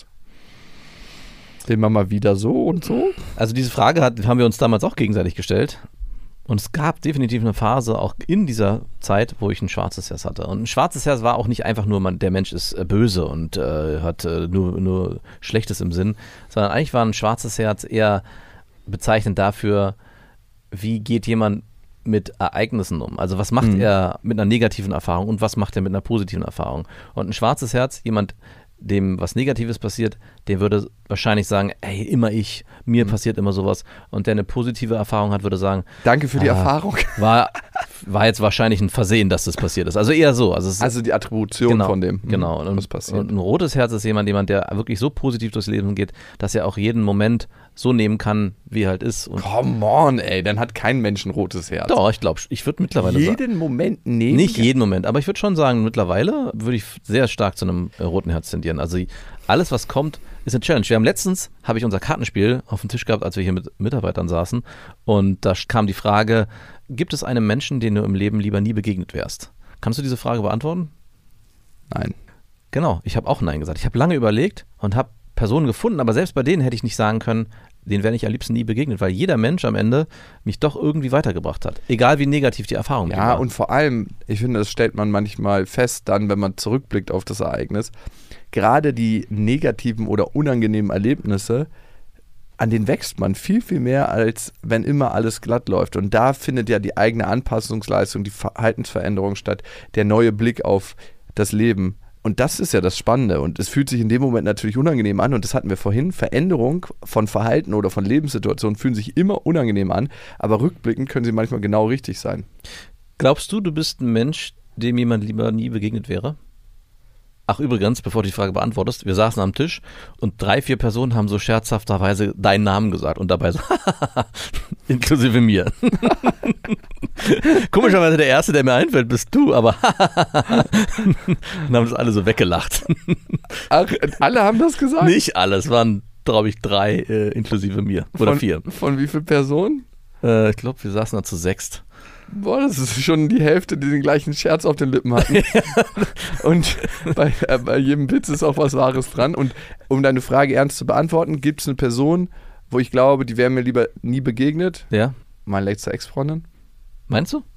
Den machen wir wieder so und so? Also diese Frage hat, haben wir uns damals auch gegenseitig gestellt. Und es gab definitiv eine Phase, auch in dieser Zeit, wo ich ein schwarzes Herz hatte. Und ein schwarzes Herz war auch nicht einfach nur, man, der Mensch ist äh, böse und äh, hat äh, nur, nur Schlechtes im Sinn, sondern eigentlich war ein schwarzes Herz eher bezeichnend dafür, wie geht jemand mit Ereignissen um. Also was macht mhm. er mit einer negativen Erfahrung und was macht er mit einer positiven Erfahrung. Und ein schwarzes Herz, jemand, dem was Negatives passiert, der würde wahrscheinlich sagen, ey, immer ich, mir mhm. passiert immer sowas. Und der eine positive Erfahrung hat, würde sagen, danke für die ah, Erfahrung. War, war jetzt wahrscheinlich ein Versehen, dass das passiert ist. Also eher so. Also, es, also die Attribution genau, von dem, genau. Und, was passiert. Und ein rotes Herz ist jemand, jemand, der wirklich so positiv durchs Leben geht, dass er auch jeden Moment so nehmen kann, wie er halt ist. Und come on, ey, dann hat kein Mensch ein rotes Herz. Doch, ich glaube, ich würde mittlerweile jeden sagen. Jeden Moment nehmen? Nicht jeden Moment, aber ich würde schon sagen, mittlerweile würde ich sehr stark zu einem äh, roten Herz tendieren. Also alles, was kommt, ist eine Challenge. Wir haben letztens, habe ich unser Kartenspiel auf dem Tisch gehabt, als wir hier mit Mitarbeitern saßen, und da kam die Frage, gibt es einen Menschen, den du im Leben lieber nie begegnet wärst? Kannst du diese Frage beantworten? Nein. Genau, ich habe auch Nein gesagt. Ich habe lange überlegt und habe Personen gefunden, aber selbst bei denen hätte ich nicht sagen können, denen wäre ich am liebsten nie begegnet, weil jeder Mensch am Ende mich doch irgendwie weitergebracht hat. Egal wie negativ die Erfahrung war. Ja, und vor allem, ich finde, das stellt man manchmal fest dann, wenn man zurückblickt auf das Ereignis, gerade die negativen oder unangenehmen Erlebnisse, an denen wächst man viel, viel mehr, als wenn immer alles glatt läuft. Und da findet ja die eigene Anpassungsleistung, die Verhaltensveränderung statt, der neue Blick auf das Leben. Und das ist ja das Spannende. Und es fühlt sich in dem Moment natürlich unangenehm an. Und das hatten wir vorhin. Veränderung von Verhalten oder von Lebenssituationen fühlen sich immer unangenehm an. Aber rückblickend können sie manchmal genau richtig sein. Glaubst du, du bist ein Mensch, dem jemand lieber nie begegnet wäre? Ach übrigens, bevor du die Frage beantwortest, wir saßen am Tisch und drei, vier Personen haben so scherzhafterweise deinen Namen gesagt und dabei so, inklusive mir. Komischerweise der Erste, der mir einfällt, bist du, aber und haben das alle so weggelacht. Ach, alle haben das gesagt? Nicht alle, es waren, glaube ich, drei äh, inklusive mir. Oder von, vier. Von wie vielen Personen? Äh, ich glaube, wir saßen da zu sechst. Boah, das ist schon die Hälfte, die den gleichen Scherz auf den Lippen hatten. Und bei, äh, bei jedem Witz ist auch was Wahres dran. Und um deine Frage ernst zu beantworten, gibt es eine Person, wo ich glaube, die wäre mir lieber nie begegnet? Ja. Meine letzte Ex-Freundin. Meinst du?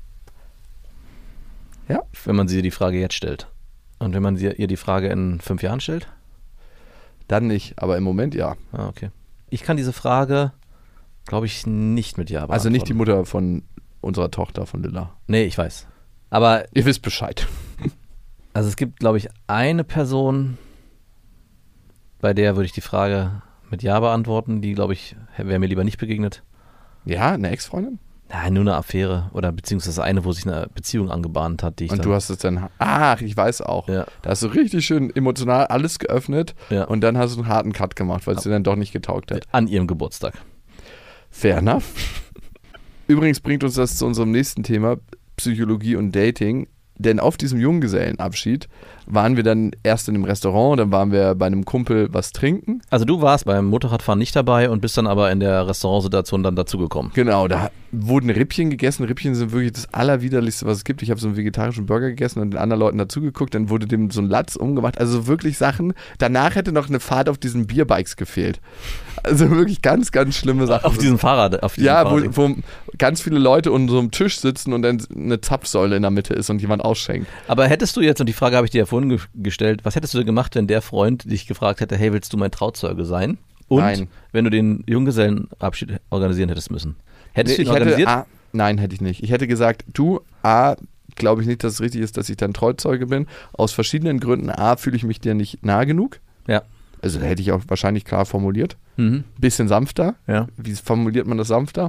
Ja. Wenn man sie die Frage jetzt stellt. Und wenn man sie, ihr die Frage in fünf Jahren stellt? Dann nicht, aber im Moment ja. Ah, okay. Ich kann diese Frage, glaube ich, nicht mit Ja beantworten. Also nicht die Mutter von unserer Tochter, von Lilla. Nee, ich weiß. Aber ihr wisst Bescheid. Also es gibt, glaube ich, eine Person, bei der würde ich die Frage mit Ja beantworten, die, glaube ich, wäre mir lieber nicht begegnet. Ja, eine Ex-Freundin? Nein, nur eine Affäre oder beziehungsweise eine, wo sich eine Beziehung angebahnt hat. Die ich und dann, du hast es dann, ach, ich weiß auch. Ja. Da hast du richtig schön emotional alles geöffnet ja. und dann hast du einen harten Cut gemacht, weil es dir dann doch nicht getaugt hat. An ihrem Geburtstag. Fair enough. Übrigens bringt uns das zu unserem nächsten Thema, Psychologie und Dating. Denn auf diesem Junggesellenabschied waren wir dann erst in einem Restaurant, dann waren wir bei einem Kumpel was trinken. Also du warst beim Motorradfahren nicht dabei und bist dann aber in der Restaurantsituation dann dazugekommen. Genau, da wurden Rippchen gegessen. Rippchen sind wirklich das Allerwiderlichste, was es gibt. Ich habe so einen vegetarischen Burger gegessen und den anderen Leuten dazugeguckt. Dann wurde dem so ein Latz umgemacht. Also wirklich Sachen. Danach hätte noch eine Fahrt auf diesen Bierbikes gefehlt. Also wirklich ganz, ganz schlimme Sachen. Auf diesem Fahrrad. Auf diesem ja, wo, Fahrrad. wo ganz viele Leute unter so einem Tisch sitzen und dann eine Zapfsäule in der Mitte ist und jemand ausschenkt. Aber hättest du jetzt, und die Frage habe ich dir ja vorhin ge- gestellt, was hättest du denn gemacht, wenn der Freund dich gefragt hätte, hey, willst du mein Trauzeuge sein? Und Nein. wenn du den Junggesellenabschied organisieren hättest müssen? Hättest Nee, du ihn ich hätte, organisiert? A, nein, hätte ich nicht. Ich hätte gesagt, du, A, glaube ich nicht, dass es richtig ist, dass ich dein Trauzeuge bin. Aus verschiedenen Gründen. A, fühle ich mich dir nicht nah genug. Ja. Also hätte ich auch wahrscheinlich klar formuliert. Mhm. Bisschen sanfter. Ja. Wie formuliert man das sanfter?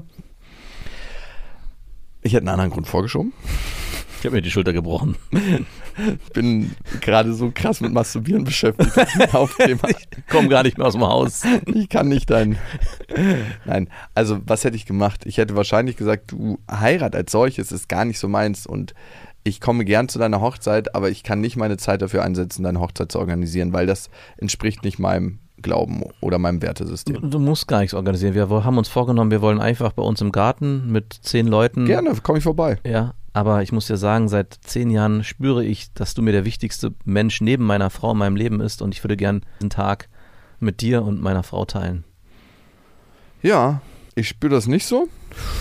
Ich hätte einen anderen Grund vorgeschoben. Ich habe mir die Schulter gebrochen. Ich bin gerade so krass mit Masturbieren beschäftigt. Das ist ein Hauptthema. Ich komme gar nicht mehr aus dem Haus. Ich kann nicht dein. Nein, also was hätte ich gemacht? Ich hätte wahrscheinlich gesagt, du, Heirat als solches ist gar nicht so meins und ich komme gern zu deiner Hochzeit, aber ich kann nicht meine Zeit dafür einsetzen, deine Hochzeit zu organisieren, weil das entspricht nicht meinem Glauben oder meinem Wertesystem. Du musst gar nichts organisieren. Wir haben uns vorgenommen, wir wollen einfach bei uns im Garten mit zehn Leuten. Gerne, komme ich vorbei. Ja, aber ich muss dir sagen, seit zehn Jahren spüre ich, dass du mir der wichtigste Mensch neben meiner Frau in meinem Leben ist und ich würde gern diesen Tag mit dir und meiner Frau teilen. Ja, ich spüre das nicht so.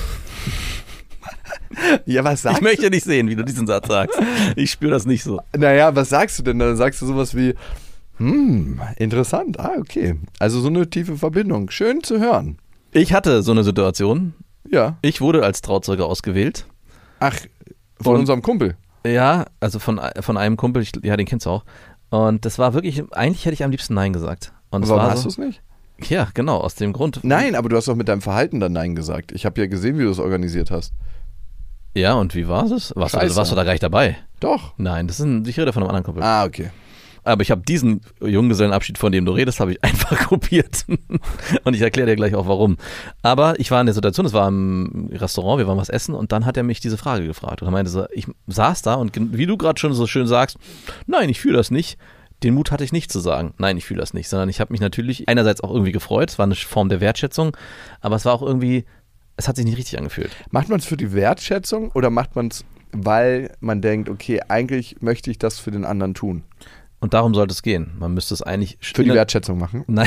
Ja, was sagst Ich möchte nicht sehen, wie du diesen Satz sagst. Ich spüre das nicht so. du? Naja, was sagst du denn? Dann sagst du sowas wie, hm, interessant. Ah, okay. Also so eine tiefe Verbindung. Schön zu hören. Ich hatte so eine Situation. Ja. Ich wurde als Trauzeuge ausgewählt. Ach, von Und- unserem Kumpel. Ja, also von, von einem Kumpel, ich, ja, den kennst du auch. Und das war wirklich, eigentlich hätte ich am liebsten Nein gesagt. Und es Warum war hast so, du es nicht? Ja, genau, aus dem Grund. Nein, aber du hast doch mit deinem Verhalten dann Nein gesagt. Ich habe ja gesehen, wie du es organisiert hast. Ja, und wie war es? Warst, du, Scheiße. warst du da gar nicht dabei? Doch. Nein, das ist ein, ich rede von einem anderen Kumpel. Ah, okay. Aber ich habe diesen Junggesellenabschied, von dem du redest, habe ich einfach kopiert. Und ich erkläre dir gleich auch warum. Aber ich war in der Situation, es war im Restaurant, wir waren was essen und dann hat er mich diese Frage gefragt. Und er meinte so, ich saß da und gen- wie du gerade schon so schön sagst, nein, ich fühle das nicht. Den Mut hatte ich nicht zu sagen, nein, ich fühle das nicht. Sondern ich habe mich natürlich einerseits auch irgendwie gefreut, es war eine Form der Wertschätzung, aber es war auch irgendwie, es hat sich nicht richtig angefühlt. Macht man es für die Wertschätzung oder macht man es, weil man denkt, okay, eigentlich möchte ich das für den anderen tun? Und darum sollte es gehen. Man müsste es eigentlich... Für die Wertschätzung machen? Nein,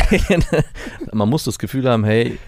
man muss das Gefühl haben, hey,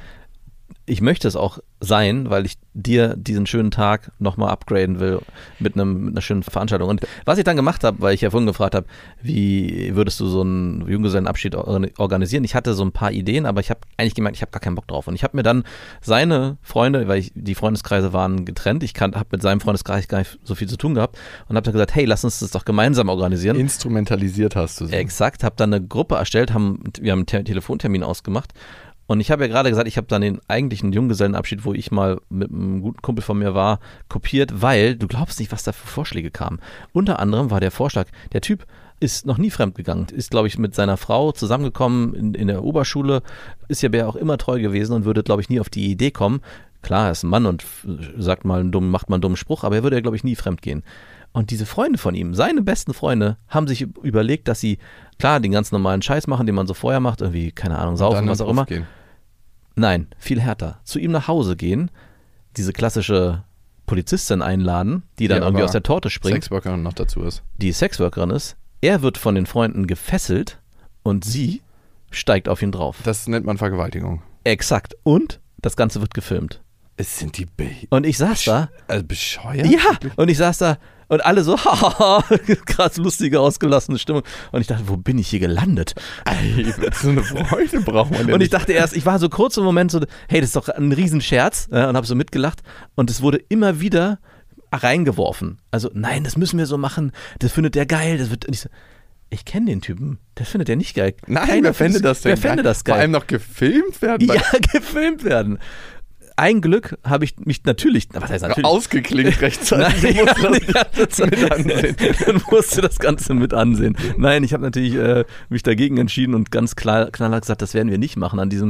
ich möchte es auch sein, weil ich dir diesen schönen Tag nochmal upgraden will mit, einem, mit einer schönen Veranstaltung. Und was ich dann gemacht habe, weil ich ja vorhin gefragt habe, wie würdest du so einen Junggesellenabschied or- organisieren? Ich hatte so ein paar Ideen, aber ich habe eigentlich gemerkt, ich habe gar keinen Bock drauf. Und ich habe mir dann seine Freunde, weil ich, die Freundeskreise waren getrennt, ich habe mit seinem Freundeskreis gar nicht so viel zu tun gehabt und habe dann gesagt, hey, lass uns das doch gemeinsam organisieren. Instrumentalisiert hast du sie. Exakt, habe dann eine Gruppe erstellt, haben, wir haben einen Te- Telefontermin ausgemacht und ich habe ja gerade gesagt, ich habe dann den eigentlichen Junggesellenabschied, wo ich mal mit einem guten Kumpel von mir war, kopiert, weil du glaubst nicht, was da für Vorschläge kamen. Unter anderem war der Vorschlag, der Typ ist noch nie fremdgegangen, ist, glaube ich, mit seiner Frau zusammengekommen in, in der Oberschule, ist ja auch immer treu gewesen und würde, glaube ich, nie auf die Idee kommen. Klar, er ist ein Mann und sagt mal einen dummen, macht mal einen dummen Spruch, aber er würde ja, glaube ich, nie fremdgehen. Und diese Freunde von ihm, seine besten Freunde, haben sich überlegt, dass sie, klar, den ganz normalen Scheiß machen, den man so vorher macht, irgendwie, keine Ahnung, saufen, Dann was auch ins immer. Puff gehen. Nein, viel härter. Zu ihm nach Hause gehen, diese klassische Polizistin einladen, die dann Ja, irgendwie aber aus der Torte springt, Sexworkerin noch dazu ist. die Sexworkerin ist. Er wird von den Freunden gefesselt und sie steigt auf ihn drauf. Das nennt man Vergewaltigung. Exakt. Und das Ganze wird gefilmt. Es sind die Be Und ich saß da. also bescheuert. Ja, und ich saß da und alle so, haha, krass lustige, ausgelassene Stimmung. Und ich dachte, wo bin ich hier gelandet? Ey, so eine Freude braucht man ja Und ich nicht. dachte erst, ich war so kurz im Moment so, hey, das ist doch ein Riesenscherz, äh, und habe so mitgelacht. Und es wurde immer wieder reingeworfen. Also, nein, das müssen wir so machen, das findet der geil. Das wird, und ich so, ich kenne den Typen, das findet der nicht geil. Nein, Keiner wer fände findet- das denn Wer fände geil? das geil? Vor allem noch gefilmt werden? ja, gefilmt werden. Ein Glück habe ich mich natürlich, was heißt natürlich? Ausgeklingt rechtzeitig. Nein, Du musst das ich hab das mit ansehen. Dann musste das Ganze mit ansehen. Nein, ich habe natürlich äh, mich dagegen entschieden und ganz klar, knallhart gesagt, das werden wir nicht machen an diesem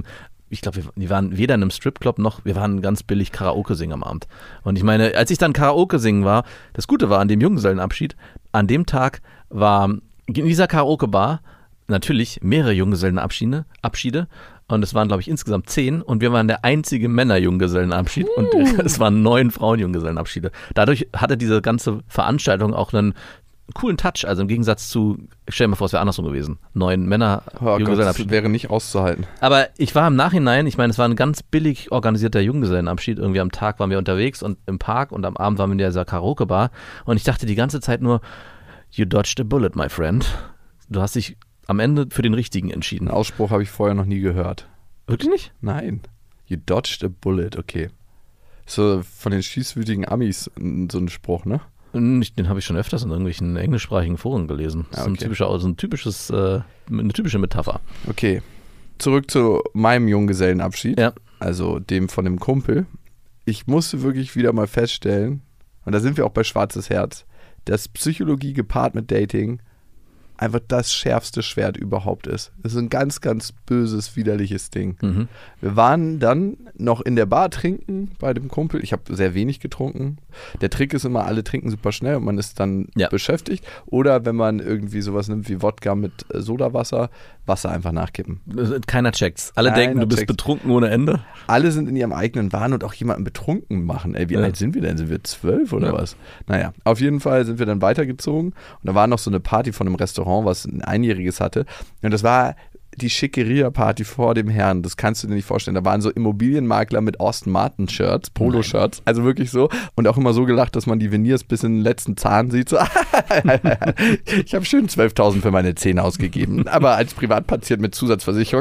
ich glaube, wir waren weder in einem Stripclub noch, wir waren ganz billig Karaoke singen am Abend. Und ich meine, als ich dann Karaoke singen war, das Gute war an dem Junggesellenabschied, an dem Tag war in dieser Karaoke-Bar natürlich mehrere Junggesellenabschiede, Abschiede. Und es waren, glaube ich, insgesamt zehn. Und wir waren der einzige Männer-Junggesellenabschied. Uh. Und es waren neun Frauen-Junggesellenabschiede. Dadurch hatte diese ganze Veranstaltung auch einen coolen Touch. Also im Gegensatz zu, stell dir mal vor, es wäre andersrum gewesen. Neun Männer oh Junggesellenabschied. Das wäre nicht auszuhalten. Aber ich war im Nachhinein, ich meine, es war ein ganz billig organisierter Junggesellenabschied. Irgendwie am Tag waren wir unterwegs und im Park und am Abend waren wir in dieser Karaoke-Bar. Und ich dachte die ganze Zeit nur, you dodged a bullet, my friend. Du hast dich am Ende für den Richtigen entschieden. Den Ausspruch habe ich vorher noch nie gehört. Wirklich nicht? Nein. You dodged a bullet, okay. So von den schießwütigen Amis so ein Spruch, ne? Den habe ich schon öfters in irgendwelchen englischsprachigen Foren gelesen. Das Ah, ist ein okay. typischer, also ein typisches, äh, eine typische Metapher. Okay. Zurück zu meinem Junggesellenabschied. Ja. Also dem von dem Kumpel. Ich musste wirklich wieder mal feststellen, und da sind wir auch bei Schwarzes Herz, dass Psychologie gepaart mit Dating einfach das schärfste Schwert überhaupt ist. Das ist ein ganz, ganz böses, widerliches Ding. Mhm. Wir waren dann noch in der Bar trinken bei dem Kumpel. Ich habe sehr wenig getrunken. Der Trick ist immer, alle trinken super schnell und man ist dann Ja. beschäftigt. Oder wenn man irgendwie sowas nimmt wie Wodka mit äh, Sodawasser, Wasser einfach nachkippen. Keiner checkt's. Alle Keiner denken, du bist checkt's. betrunken ohne Ende. Alle sind in ihrem eigenen Wahn und auch jemanden betrunken machen. Ey, wie Ja. alt sind wir denn? Sind wir zwölf oder Ja. was? Naja, auf jeden Fall sind wir dann weitergezogen und da war noch so eine Party von einem Restaurant, was ein Einjähriges hatte und das war die Schickeria-Party vor dem Herrn. Das kannst du dir nicht vorstellen. Da waren so Immobilienmakler mit Aston Martin-Shirts, Poloshirts, also wirklich so und auch immer so gelacht, dass man die Veneers bis in den letzten Zahn sieht. So, ich habe schön zwölftausend für meine Zähne ausgegeben, aber als Privatpatient mit Zusatzversicherung.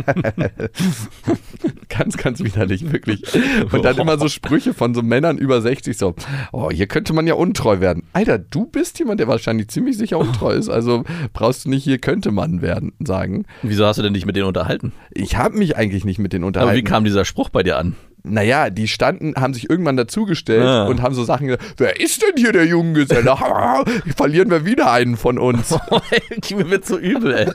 Ganz, ganz widerlich, wirklich. Und dann immer so Sprüche von so Männern über sechzig, so, oh, hier könnte man ja untreu werden. Alter, du bist jemand, der wahrscheinlich ziemlich sicher untreu ist, also brauchst du nicht hier könnte man werden sagen. Wieso hast du denn dich mit denen unterhalten? Ich habe mich eigentlich nicht mit denen unterhalten. Aber wie kam dieser Spruch bei dir an? Naja, die standen, haben sich irgendwann dazugestellt Ah. und haben so Sachen gesagt, wer ist denn hier der Junggeselle? Verlieren wir wieder einen von uns. Mir wird so übel, ey.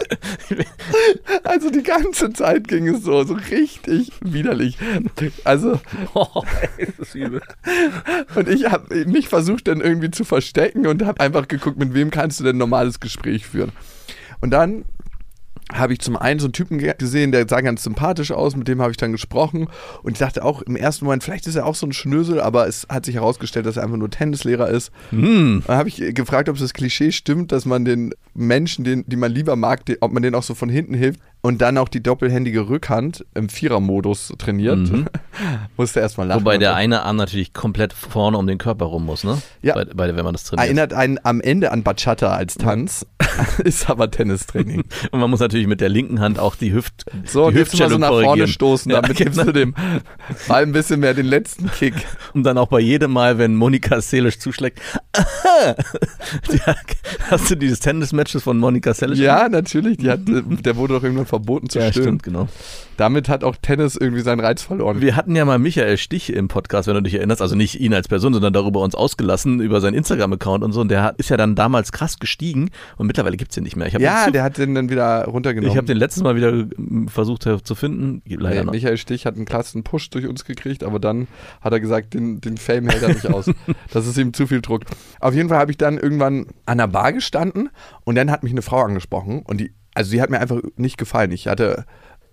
Also die ganze Zeit ging es so, so richtig widerlich. Also, Oh, ey, ist das übel. und ich habe mich versucht dann irgendwie zu verstecken und habe einfach geguckt, mit wem kannst du denn ein normales Gespräch führen. Und dann habe ich zum einen so einen Typen ge- gesehen, der sah ganz sympathisch aus, mit dem habe ich dann gesprochen und ich dachte auch im ersten Moment, vielleicht ist er auch so ein Schnösel, aber es hat sich herausgestellt, dass er einfach nur Tennislehrer ist. Hm. Dann habe ich gefragt, ob das Klischee stimmt, dass man den Menschen, den, die man lieber mag, die, ob man denen auch so von hinten hilft und dann auch die doppelhändige Rückhand im Vierermodus trainiert. Mhm. Musste erstmal lachen. Wobei der Und so. eine Arm natürlich komplett vorne um den Körper rum muss, ne? Ja. Bei, bei, wenn man das trainiert. Erinnert einen am Ende an Bachata als Tanz, ist aber Tennistraining. Und man muss natürlich mit der linken Hand auch die Hüft So, die und jetzt mal so Hüftstellung nach vorne korrigieren. stoßen, damit Ja, gibst genau. du dem Ball ein bisschen mehr den letzten Kick. Und dann auch bei jedem Mal, wenn Monika Seles zuschlägt. Aha! Ja, hast du dieses Tennis-Matches von Monika Seles? Ja, natürlich, die hat, äh, der wurde doch irgendwann verboten zu ja stöhnen. stimmt, genau. Damit hat auch Tennis irgendwie seinen Reiz verloren. Wir hatten ja mal Michael Stich im Podcast, wenn du dich erinnerst, also nicht ihn als Person, sondern darüber uns ausgelassen, über seinen Instagram-Account und so. Und der hat, ist ja dann damals krass gestiegen und mittlerweile gibt's den nicht mehr. Ich hab Ja, den, der hat den dann wieder runtergenommen. ich habe den letztes Mal wieder ähm, versucht äh, zu finden. Leider Nee, noch. Michael Stich hat einen klassen Push durch uns gekriegt, aber dann hat er gesagt, den, den Fame hält er nicht aus. Das ist ihm zu viel Druck. Auf jeden Fall habe ich dann irgendwann an der Bar gestanden und dann hat mich eine Frau angesprochen und die, also die hat mir einfach nicht gefallen. Ich hatte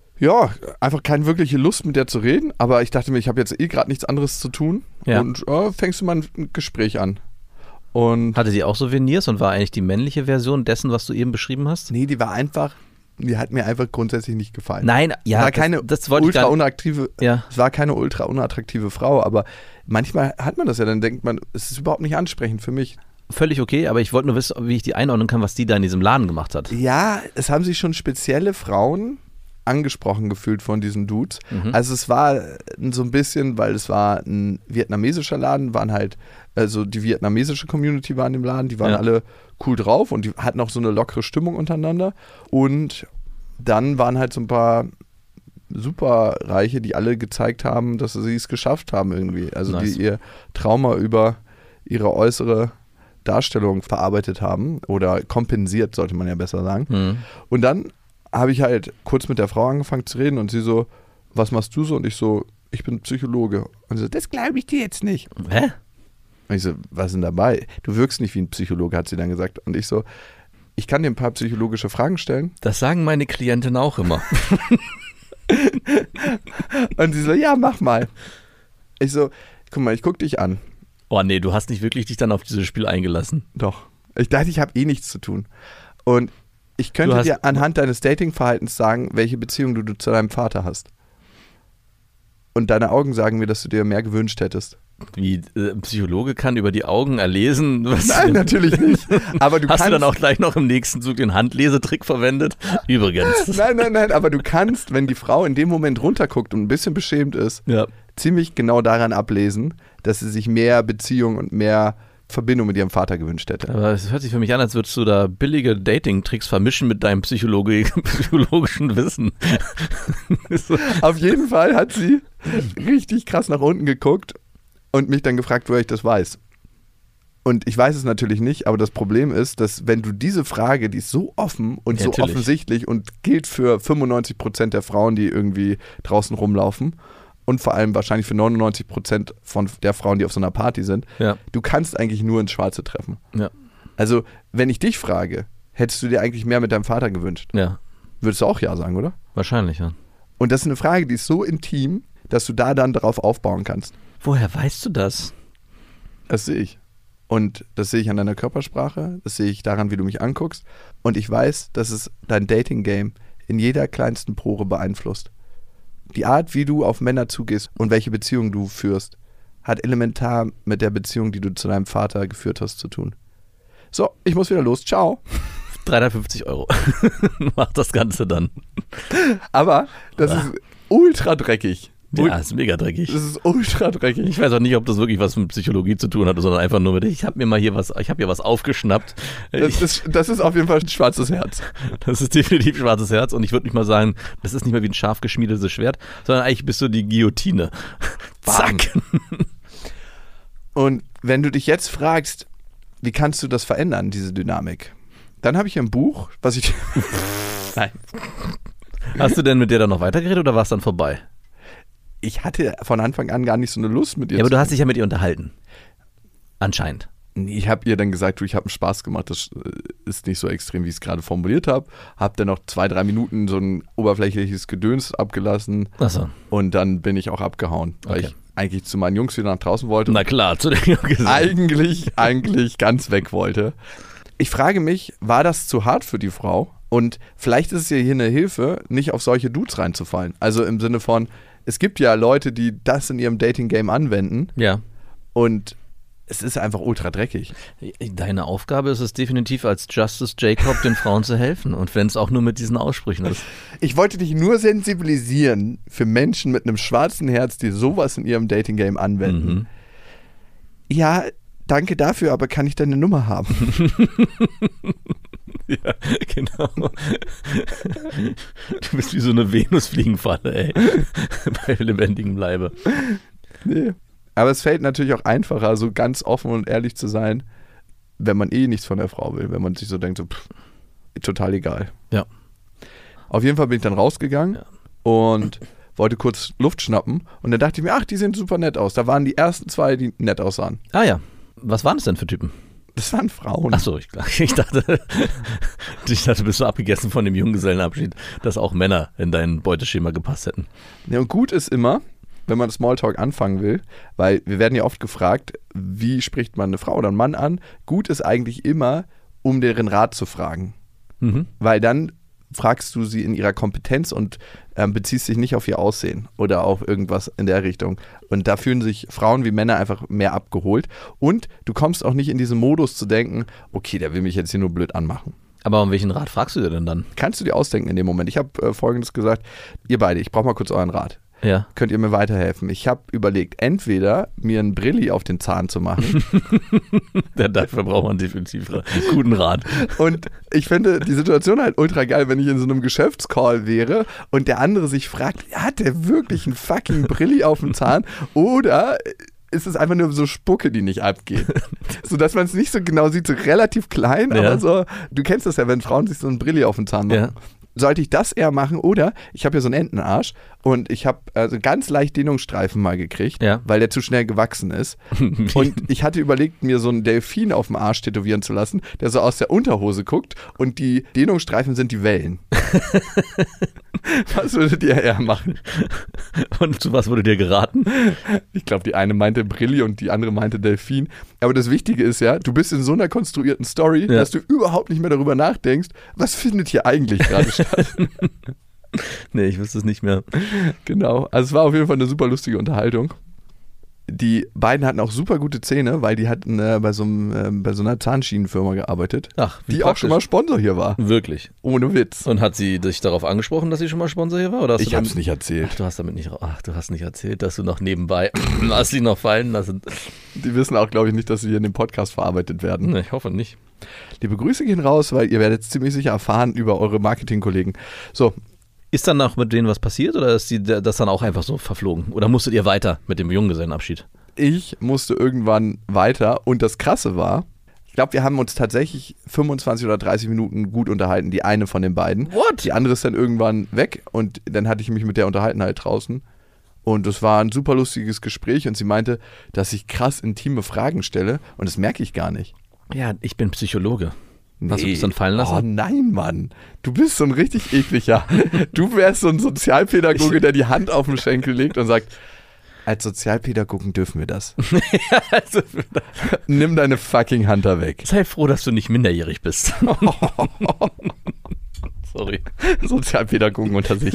ja einfach keine wirkliche Lust mit der zu reden, aber ich dachte mir, ich habe jetzt eh gerade nichts anderes zu tun Ja. und äh, fängst du mal ein Gespräch an. Und Hatte sie auch Souvenirs und war eigentlich die männliche Version dessen, was du eben beschrieben hast? nee, die war einfach, die hat mir einfach grundsätzlich nicht gefallen. Nein, ja, war keine das, das wollte ich ultra gar nicht. unattraktive, Ja. es war keine ultra unattraktive Frau, aber manchmal hat man das ja, dann denkt man, es ist überhaupt nicht ansprechend für mich. Völlig okay, aber ich wollte nur wissen, wie ich die einordnen kann, was die da in diesem Laden gemacht hat. Ja, es haben sich schon spezielle Frauen angesprochen gefühlt von diesen Dudes. Mhm. Also es war so ein bisschen, weil es war ein vietnamesischer Laden, waren halt, also die vietnamesische Community war in dem Laden, die waren Ja. alle cool drauf und die hatten auch so eine lockere Stimmung untereinander. Und dann waren halt so ein paar Superreiche, die alle gezeigt haben, dass sie es geschafft haben irgendwie. Also Nice. die ihr Trauma über ihre äußere Darstellung verarbeitet haben oder kompensiert, sollte man ja besser sagen. Mhm. Und dann habe ich halt kurz mit der Frau angefangen zu reden und sie so, was machst du so? Und ich so, ich bin Psychologe. Und sie so, das glaube ich dir jetzt nicht. Hä? Und ich so, was ist denn dabei? Du wirkst nicht wie ein Psychologe, hat sie dann gesagt. Und ich so, ich kann dir ein paar psychologische Fragen stellen. Das sagen meine Klienten auch immer. Und sie so, ja, mach mal. Ich so, guck mal, ich guck dich an. Oh nee, du hast nicht wirklich dich dann auf dieses Spiel eingelassen. Doch. Ich dachte, ich habe eh nichts zu tun. Und ich könnte Du hast- dir anhand deines Datingverhaltens sagen, welche Beziehung du, du zu deinem Vater hast. Und deine Augen sagen mir, dass du dir mehr gewünscht hättest. Wie äh, ein Psychologe kann über die Augen erlesen. Was Nein, natürlich nicht. Aber du Hast kannst, du dann auch gleich noch im nächsten Zug den Handlesetrick verwendet? Übrigens. Nein, nein, nein, aber du kannst, wenn die Frau in dem Moment runterguckt und ein bisschen beschämt ist, Ja. ziemlich genau daran ablesen, dass sie sich mehr Beziehung und mehr Verbindung mit ihrem Vater gewünscht hätte. Aber es hört sich für mich an, als würdest du da billige Dating-Tricks vermischen mit deinem Psychologi- psychologischen Wissen. So. Auf jeden Fall hat sie richtig krass nach unten geguckt und mich dann gefragt, woher ich das weiß. Und ich weiß es natürlich nicht, aber das Problem ist, dass wenn du diese Frage, die ist so offen und Ja, so natürlich. offensichtlich und gilt für fünfundneunzig Prozent der Frauen, die irgendwie draußen rumlaufen und vor allem wahrscheinlich für neunundneunzig Prozent von der Frauen, die auf so einer Party sind, Ja. du kannst eigentlich nur ins Schwarze treffen. Ja. Also, wenn ich dich frage, hättest du dir eigentlich mehr mit deinem Vater gewünscht? Ja, Würdest du auch ja sagen, oder? wahrscheinlich, ja. Und das ist eine Frage, die ist so intim, dass du da dann darauf aufbauen kannst. Woher weißt du das? Das sehe ich. Und das sehe ich an deiner Körpersprache, das sehe ich daran, wie du mich anguckst. Und ich weiß, dass es dein Dating-Game in jeder kleinsten Pore beeinflusst. Die Art, wie du auf Männer zugehst und welche Beziehung du führst, hat elementar mit der Beziehung, die du zu deinem Vater geführt hast, zu tun. So, ich muss wieder los. Ciao. dreihundertfünfzig Euro. Mach das Ganze dann. Aber das ist ultra dreckig. Ul- Ja, ist mega dreckig. Das ist ultra dreckig. Ich weiß auch nicht, ob das wirklich was mit Psychologie zu tun hat, sondern einfach nur mit, ich habe mir mal hier was, ich habe hier was aufgeschnappt. Das Ich, ist, das ist auf jeden Fall ein schwarzes Herz. das ist definitiv schwarzes Herz und ich würde nicht mal sagen, das ist nicht mehr wie ein scharf geschmiedetes Schwert, sondern eigentlich bist du die Guillotine. Zack. Und wenn du dich jetzt fragst, wie kannst du das verändern, diese Dynamik, dann habe ich ein Buch, was ich... Nein. Hast du denn mit der dann noch weitergeredet oder war es dann vorbei? Ich hatte von Anfang an gar nicht so eine Lust mit ihr Ja, aber zu du hast dich ja mit ihr unterhalten. Anscheinend. Ich habe ihr dann gesagt, du, ich habe einen Spaß gemacht, das ist nicht so extrem, wie ich es gerade formuliert habe. Habe dann noch zwei, drei Minuten so ein oberflächliches Gedöns abgelassen Achso. und dann bin ich auch abgehauen, weil Okay. ich eigentlich zu meinen Jungs wieder nach draußen wollte. Na klar, zu den Jungs. eigentlich, eigentlich ganz weg wollte. Ich frage mich, war das zu hart für die Frau? Und vielleicht ist es ja hier eine Hilfe, nicht auf solche Dudes reinzufallen. Also im Sinne von, es gibt ja Leute, die das in ihrem Dating-Game anwenden Ja. und es ist einfach ultra dreckig. Deine Aufgabe ist es definitiv als Justice Jacob den Frauen zu helfen und wenn es auch nur mit diesen Aussprüchen ist. Ich wollte dich nur sensibilisieren für Menschen mit einem schwarzen Herz, die sowas in ihrem Dating-Game anwenden. Mhm. Ja, danke dafür, aber kann ich deine Nummer haben? Ja, genau. Du bist wie so eine Venusfliegenfalle, ey. Bei lebendigem Leibe. Nee. Aber es fällt natürlich auch einfacher, so ganz offen und ehrlich zu sein, wenn man eh nichts von der Frau will. Wenn man sich so denkt, so, pff, total egal. Ja. Auf jeden Fall bin ich dann rausgegangen Ja. und wollte kurz Luft schnappen. Und dann dachte ich mir, ach, die sehen super nett aus. Da waren die ersten zwei, die nett aussahen. Ah ja. Was waren das denn für Typen? Das waren Frauen. Achso, ich, ich dachte, ich dachte, du bist so abgegessen von dem Junggesellenabschied, dass auch Männer in dein Beuteschema gepasst hätten. Ja, und gut ist immer, wenn man Smalltalk anfangen will, weil wir werden ja oft gefragt, wie spricht man eine Frau oder einen Mann an? Gut ist eigentlich immer, um deren Rat zu fragen. Mhm. Weil dann fragst du sie in ihrer Kompetenz und ähm, beziehst dich nicht auf ihr Aussehen oder auf irgendwas in der Richtung. Und da fühlen sich Frauen wie Männer einfach mehr abgeholt. Und du kommst auch nicht in diesen Modus zu denken, okay, der will mich jetzt hier nur blöd anmachen. Aber um welchen Rat fragst du dir denn dann? Kannst du dir ausdenken in dem Moment? Ich habe äh, Folgendes gesagt, ihr beide, ich brauche mal kurz euren Rat. Ja. Könnt ihr mir weiterhelfen? Ich habe überlegt, entweder mir einen Brilli auf den Zahn zu machen Ja, dafür braucht man definitiv einen guten Rat. und ich finde die Situation halt ultra geil, wenn ich in so einem Geschäftscall wäre und der andere sich fragt, hat der wirklich einen fucking Brilli auf dem Zahn oder ist es einfach nur so Spucke, die nicht abgeht? So dass man es nicht so genau sieht, so relativ klein, Ja. aber so, du kennst das ja, wenn Frauen sich so einen Brilli auf den Zahn machen. Ja. sollte ich das eher machen oder ich habe ja so einen Entenarsch und ich habe also ganz leicht Dehnungsstreifen mal gekriegt, Ja. weil der zu schnell gewachsen ist. Und ich hatte überlegt, mir so einen Delfin auf dem Arsch tätowieren zu lassen, der so aus der Unterhose guckt und die Dehnungsstreifen sind die Wellen. Was würdet ihr eher machen? Und zu was wurde dir geraten? Ich glaube, die eine meinte Brilli und die andere meinte Delfin. Aber das Wichtige ist ja, du bist in so einer konstruierten Story, Ja. dass du überhaupt nicht mehr darüber nachdenkst, was findet hier eigentlich gerade statt. Nee, ich wüsste es nicht mehr. Genau. Also es war auf jeden Fall eine super lustige Unterhaltung. Die beiden hatten auch super gute Zähne, weil die hatten äh, bei, so einem, äh, bei so einer Zahnschienenfirma gearbeitet, Ach, wie die auch schon mal Sponsor hier war. Wirklich. Ohne Witz. Und hat sie dich darauf angesprochen, dass sie schon mal Sponsor hier war? Oder hast Ich du dann- hab's nicht erzählt. Ach, du hast damit nicht. Ach, du hast nicht erzählt, dass du noch nebenbei hast sie noch fallen lassen. Die wissen auch, glaube ich, nicht, dass sie hier in dem Podcast verarbeitet werden. Nee, ich hoffe nicht. Liebe Grüße gehen raus, weil ihr werdet ziemlich sicher erfahren über eure Marketingkollegen. So, Ist dann noch mit denen was passiert oder ist die, das dann auch einfach so verflogen? Oder musstet ihr weiter mit dem Junggesellenabschied? ich musste irgendwann weiter und das Krasse war, ich glaube, wir haben uns tatsächlich fünfundzwanzig oder dreißig Minuten gut unterhalten, die eine von den beiden. What? Die andere ist dann irgendwann weg und dann hatte ich mich mit der unterhalten halt draußen. Und es war ein super lustiges Gespräch und sie meinte, dass ich krass intime Fragen stelle und das merke ich gar nicht. Ja, ich bin Psychologe. Hast du das dann fallen lassen? Oh nein, Mann. Du bist so ein richtig ekliger. Du wärst so ein Sozialpädagoge, der die Hand auf den Schenkel legt und sagt, als Sozialpädagogen dürfen wir das. Also, Nimm deine fucking Hand da weg. sei froh, dass du nicht minderjährig bist. Sorry. Sozialpädagogen unter sich.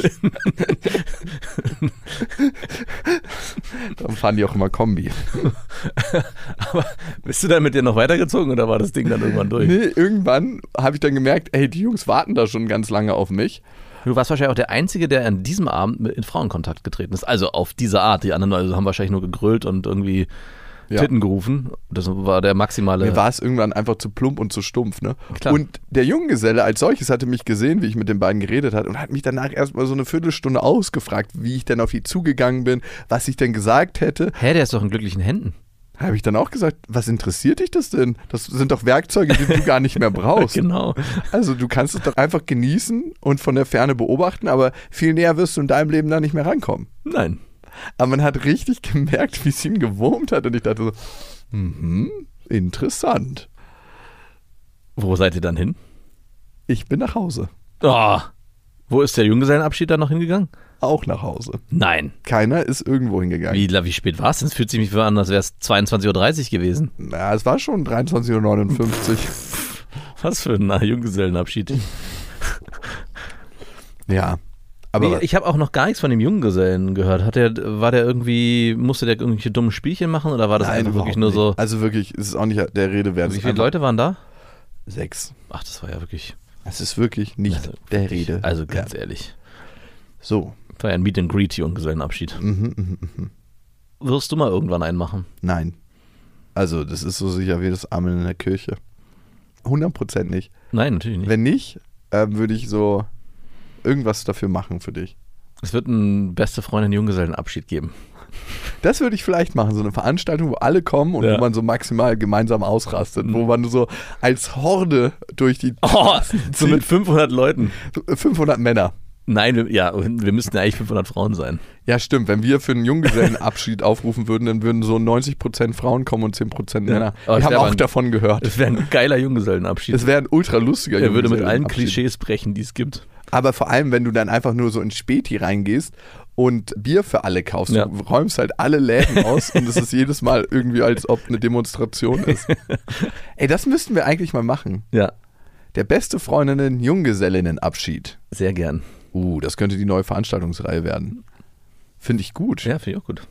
Dann fahren die auch immer Kombi. Aber bist du dann mit dir noch weitergezogen oder war das Ding dann irgendwann durch? Nee, irgendwann habe ich dann gemerkt, ey, die Jungs warten da schon ganz lange auf mich. Du warst wahrscheinlich auch der Einzige, der an diesem Abend mit in Frauenkontakt getreten ist. Also auf diese Art. Die anderen also haben wahrscheinlich nur gegrölt und irgendwie Ja. Titten gerufen. Das war der maximale. Mir war es irgendwann einfach zu plump und zu stumpf, ne? Klar. Und der Junggeselle als solches hatte mich gesehen, wie ich mit den beiden geredet hat und hat mich danach erstmal so eine Viertelstunde ausgefragt, wie ich denn auf die zugegangen bin, was ich denn gesagt hätte. Hä, der ist doch in glücklichen Händen. Habe ich dann auch gesagt, was interessiert dich das denn? Das sind doch Werkzeuge, die du gar nicht mehr brauchst. Genau. Also du kannst es doch einfach genießen und von der Ferne beobachten, aber viel näher wirst du in deinem Leben da nicht mehr rankommen. Nein. Aber man hat richtig gemerkt, wie es ihn gewurmt hat und ich dachte so, mhm, interessant. Wo seid ihr dann hin? Ich bin nach Hause. Oh, wo ist der Junggesellenabschied dann noch hingegangen? Auch nach Hause. Nein. Keiner ist irgendwo hingegangen. Wie, wie spät war es denn? Es fühlt sich mich an, als wäre es zweiundzwanzig Uhr dreißig gewesen. Na, es war schon dreiundzwanzig Uhr neunundfünfzig. Was für ein äh, Junggesellenabschied. Ja. Aber Nee, ich habe auch noch gar nichts von dem Junggesellen gehört. Hat der, war der irgendwie, musste der irgendwelche dummen Spielchen machen oder war das nein, einfach wirklich überhaupt nur nicht. so? Also wirklich, es ist auch nicht der Rede wert. Wie Es ist viele einfach Leute waren da? Sechs. Ach, das war ja wirklich. Es ist wirklich nicht Also, der Rede. Also ganz ja. ehrlich. So. Das war ja ein Meet and Greet Junggesellenabschied. Mhm, mhm, mhm. Wirst du mal irgendwann einen machen? Nein. Also, das ist so sicher wie das Amen in der Kirche. hundert Prozent nicht. Nein, natürlich nicht. Wenn nicht, äh, würde ich so irgendwas dafür machen für dich. Es wird einen beste Freundin Junggesellenabschied geben. Das würde ich vielleicht machen, so eine Veranstaltung, wo alle kommen und Ja. wo man so maximal gemeinsam ausrastet, wo man so als Horde durch die Oh, so mit fünfhundert Leuten. fünfhundert Männer. Nein, wir, ja, wir müssten ja eigentlich fünfhundert Frauen sein. Ja, stimmt. Wenn wir für einen Junggesellenabschied aufrufen würden, dann würden so neunzig Prozent Frauen kommen und zehn Prozent Ja. Männer. Aber Wir es haben wäre auch aber ein- davon gehört. Es wäre ein geiler Junggesellenabschied. Es wäre ein ultra lustiger Er würde mit allen Junggesellenabschied. Klischees brechen, die es gibt. Aber vor allem, wenn du dann einfach nur so in Späti reingehst und Bier für alle kaufst, Ja. du räumst halt alle Läden aus und es ist jedes Mal irgendwie, als ob eine Demonstration ist. Ey, das müssten wir eigentlich mal machen. Ja, Der beste Freundinnen-Junggesellinnenabschied. sehr gern. Uh, das könnte die neue Veranstaltungsreihe werden. Finde ich gut. Ja, finde ich auch gut.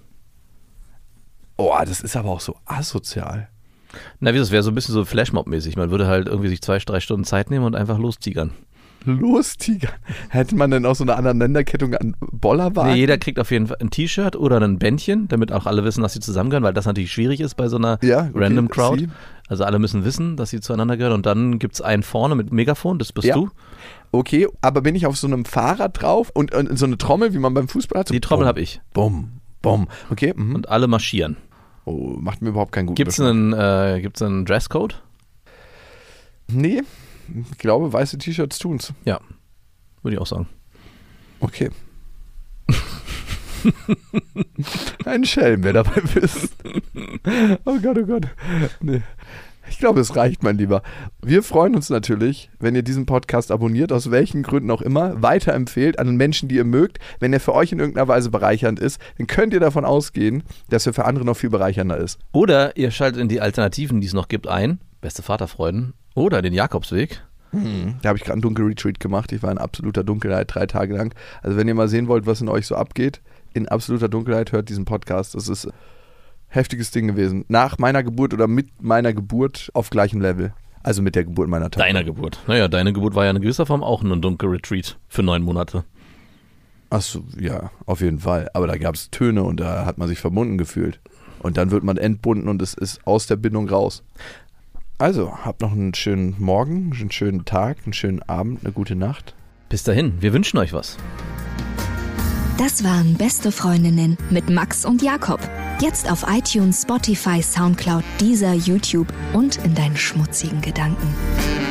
Oh, das ist aber auch so asozial. Na, wie das wäre so ein bisschen so Flashmob-mäßig. Man würde halt irgendwie sich zwei, drei Stunden Zeit nehmen und einfach lostigern. Los, Tiger. Hätte man denn auch so eine Aneinanderkettung an Bollerwagen? Nee, jeder kriegt auf jeden Fall ein T-Shirt oder ein Bändchen, damit auch alle wissen, dass sie zusammengehören, weil das natürlich schwierig ist bei so einer Ja, okay, Random Crowd. sie. Also alle müssen wissen, dass sie zueinander gehören und dann gibt es einen vorne mit Megafon, das bist Ja. du. Okay, aber bin ich auf so einem Fahrrad drauf und, und so eine Trommel, wie man beim Fußball hat? So Die Trommel bumm, habe ich. Bumm, bumm. Okay, mhm. Und alle marschieren. Oh, macht mir überhaupt keinen guten Gibt es Geschmack. einen, äh, gibt's einen Dresscode? Nee, ich glaube, weiße T-Shirts tun's. Ja. würde ich auch sagen. Okay. Ein Schelm, wer dabei bist. Oh Gott, oh Gott. Nee. Ich glaube, es reicht, mein Lieber. Wir freuen uns natürlich, wenn ihr diesen Podcast abonniert, aus welchen Gründen auch immer, weiterempfehlt an Menschen, die ihr mögt. Wenn er für euch in irgendeiner Weise bereichernd ist, dann könnt ihr davon ausgehen, dass er für andere noch viel bereichernder ist. Oder ihr schaltet in die Alternativen, die es noch gibt, ein. Beste Vaterfreuden. Oder den Jakobsweg. Hm, da habe ich gerade einen Dunkelretreat gemacht. Ich war in absoluter Dunkelheit drei Tage lang. Also wenn ihr mal sehen wollt, was in euch so abgeht, in absoluter Dunkelheit, hört diesen Podcast. Das ist ein heftiges Ding gewesen. Nach meiner Geburt oder mit meiner Geburt auf gleichem Level. Also mit der Geburt meiner Tochter. Deiner Geburt. Naja, deine Geburt war ja in gewisser Form auch ein Dunkelretreat für neun Monate. Achso, ja, auf jeden Fall. Aber da gab es Töne und da hat man sich verbunden gefühlt. Und dann wird man entbunden und es ist aus der Bindung raus. Also, habt noch einen schönen Morgen, einen schönen Tag, einen schönen Abend, eine gute Nacht. Bis dahin, wir wünschen euch was. Das waren Beste Freundinnen mit Max und Jakob. Jetzt auf iTunes, Spotify, Soundcloud, Deezer, YouTube und in deinen schmutzigen Gedanken.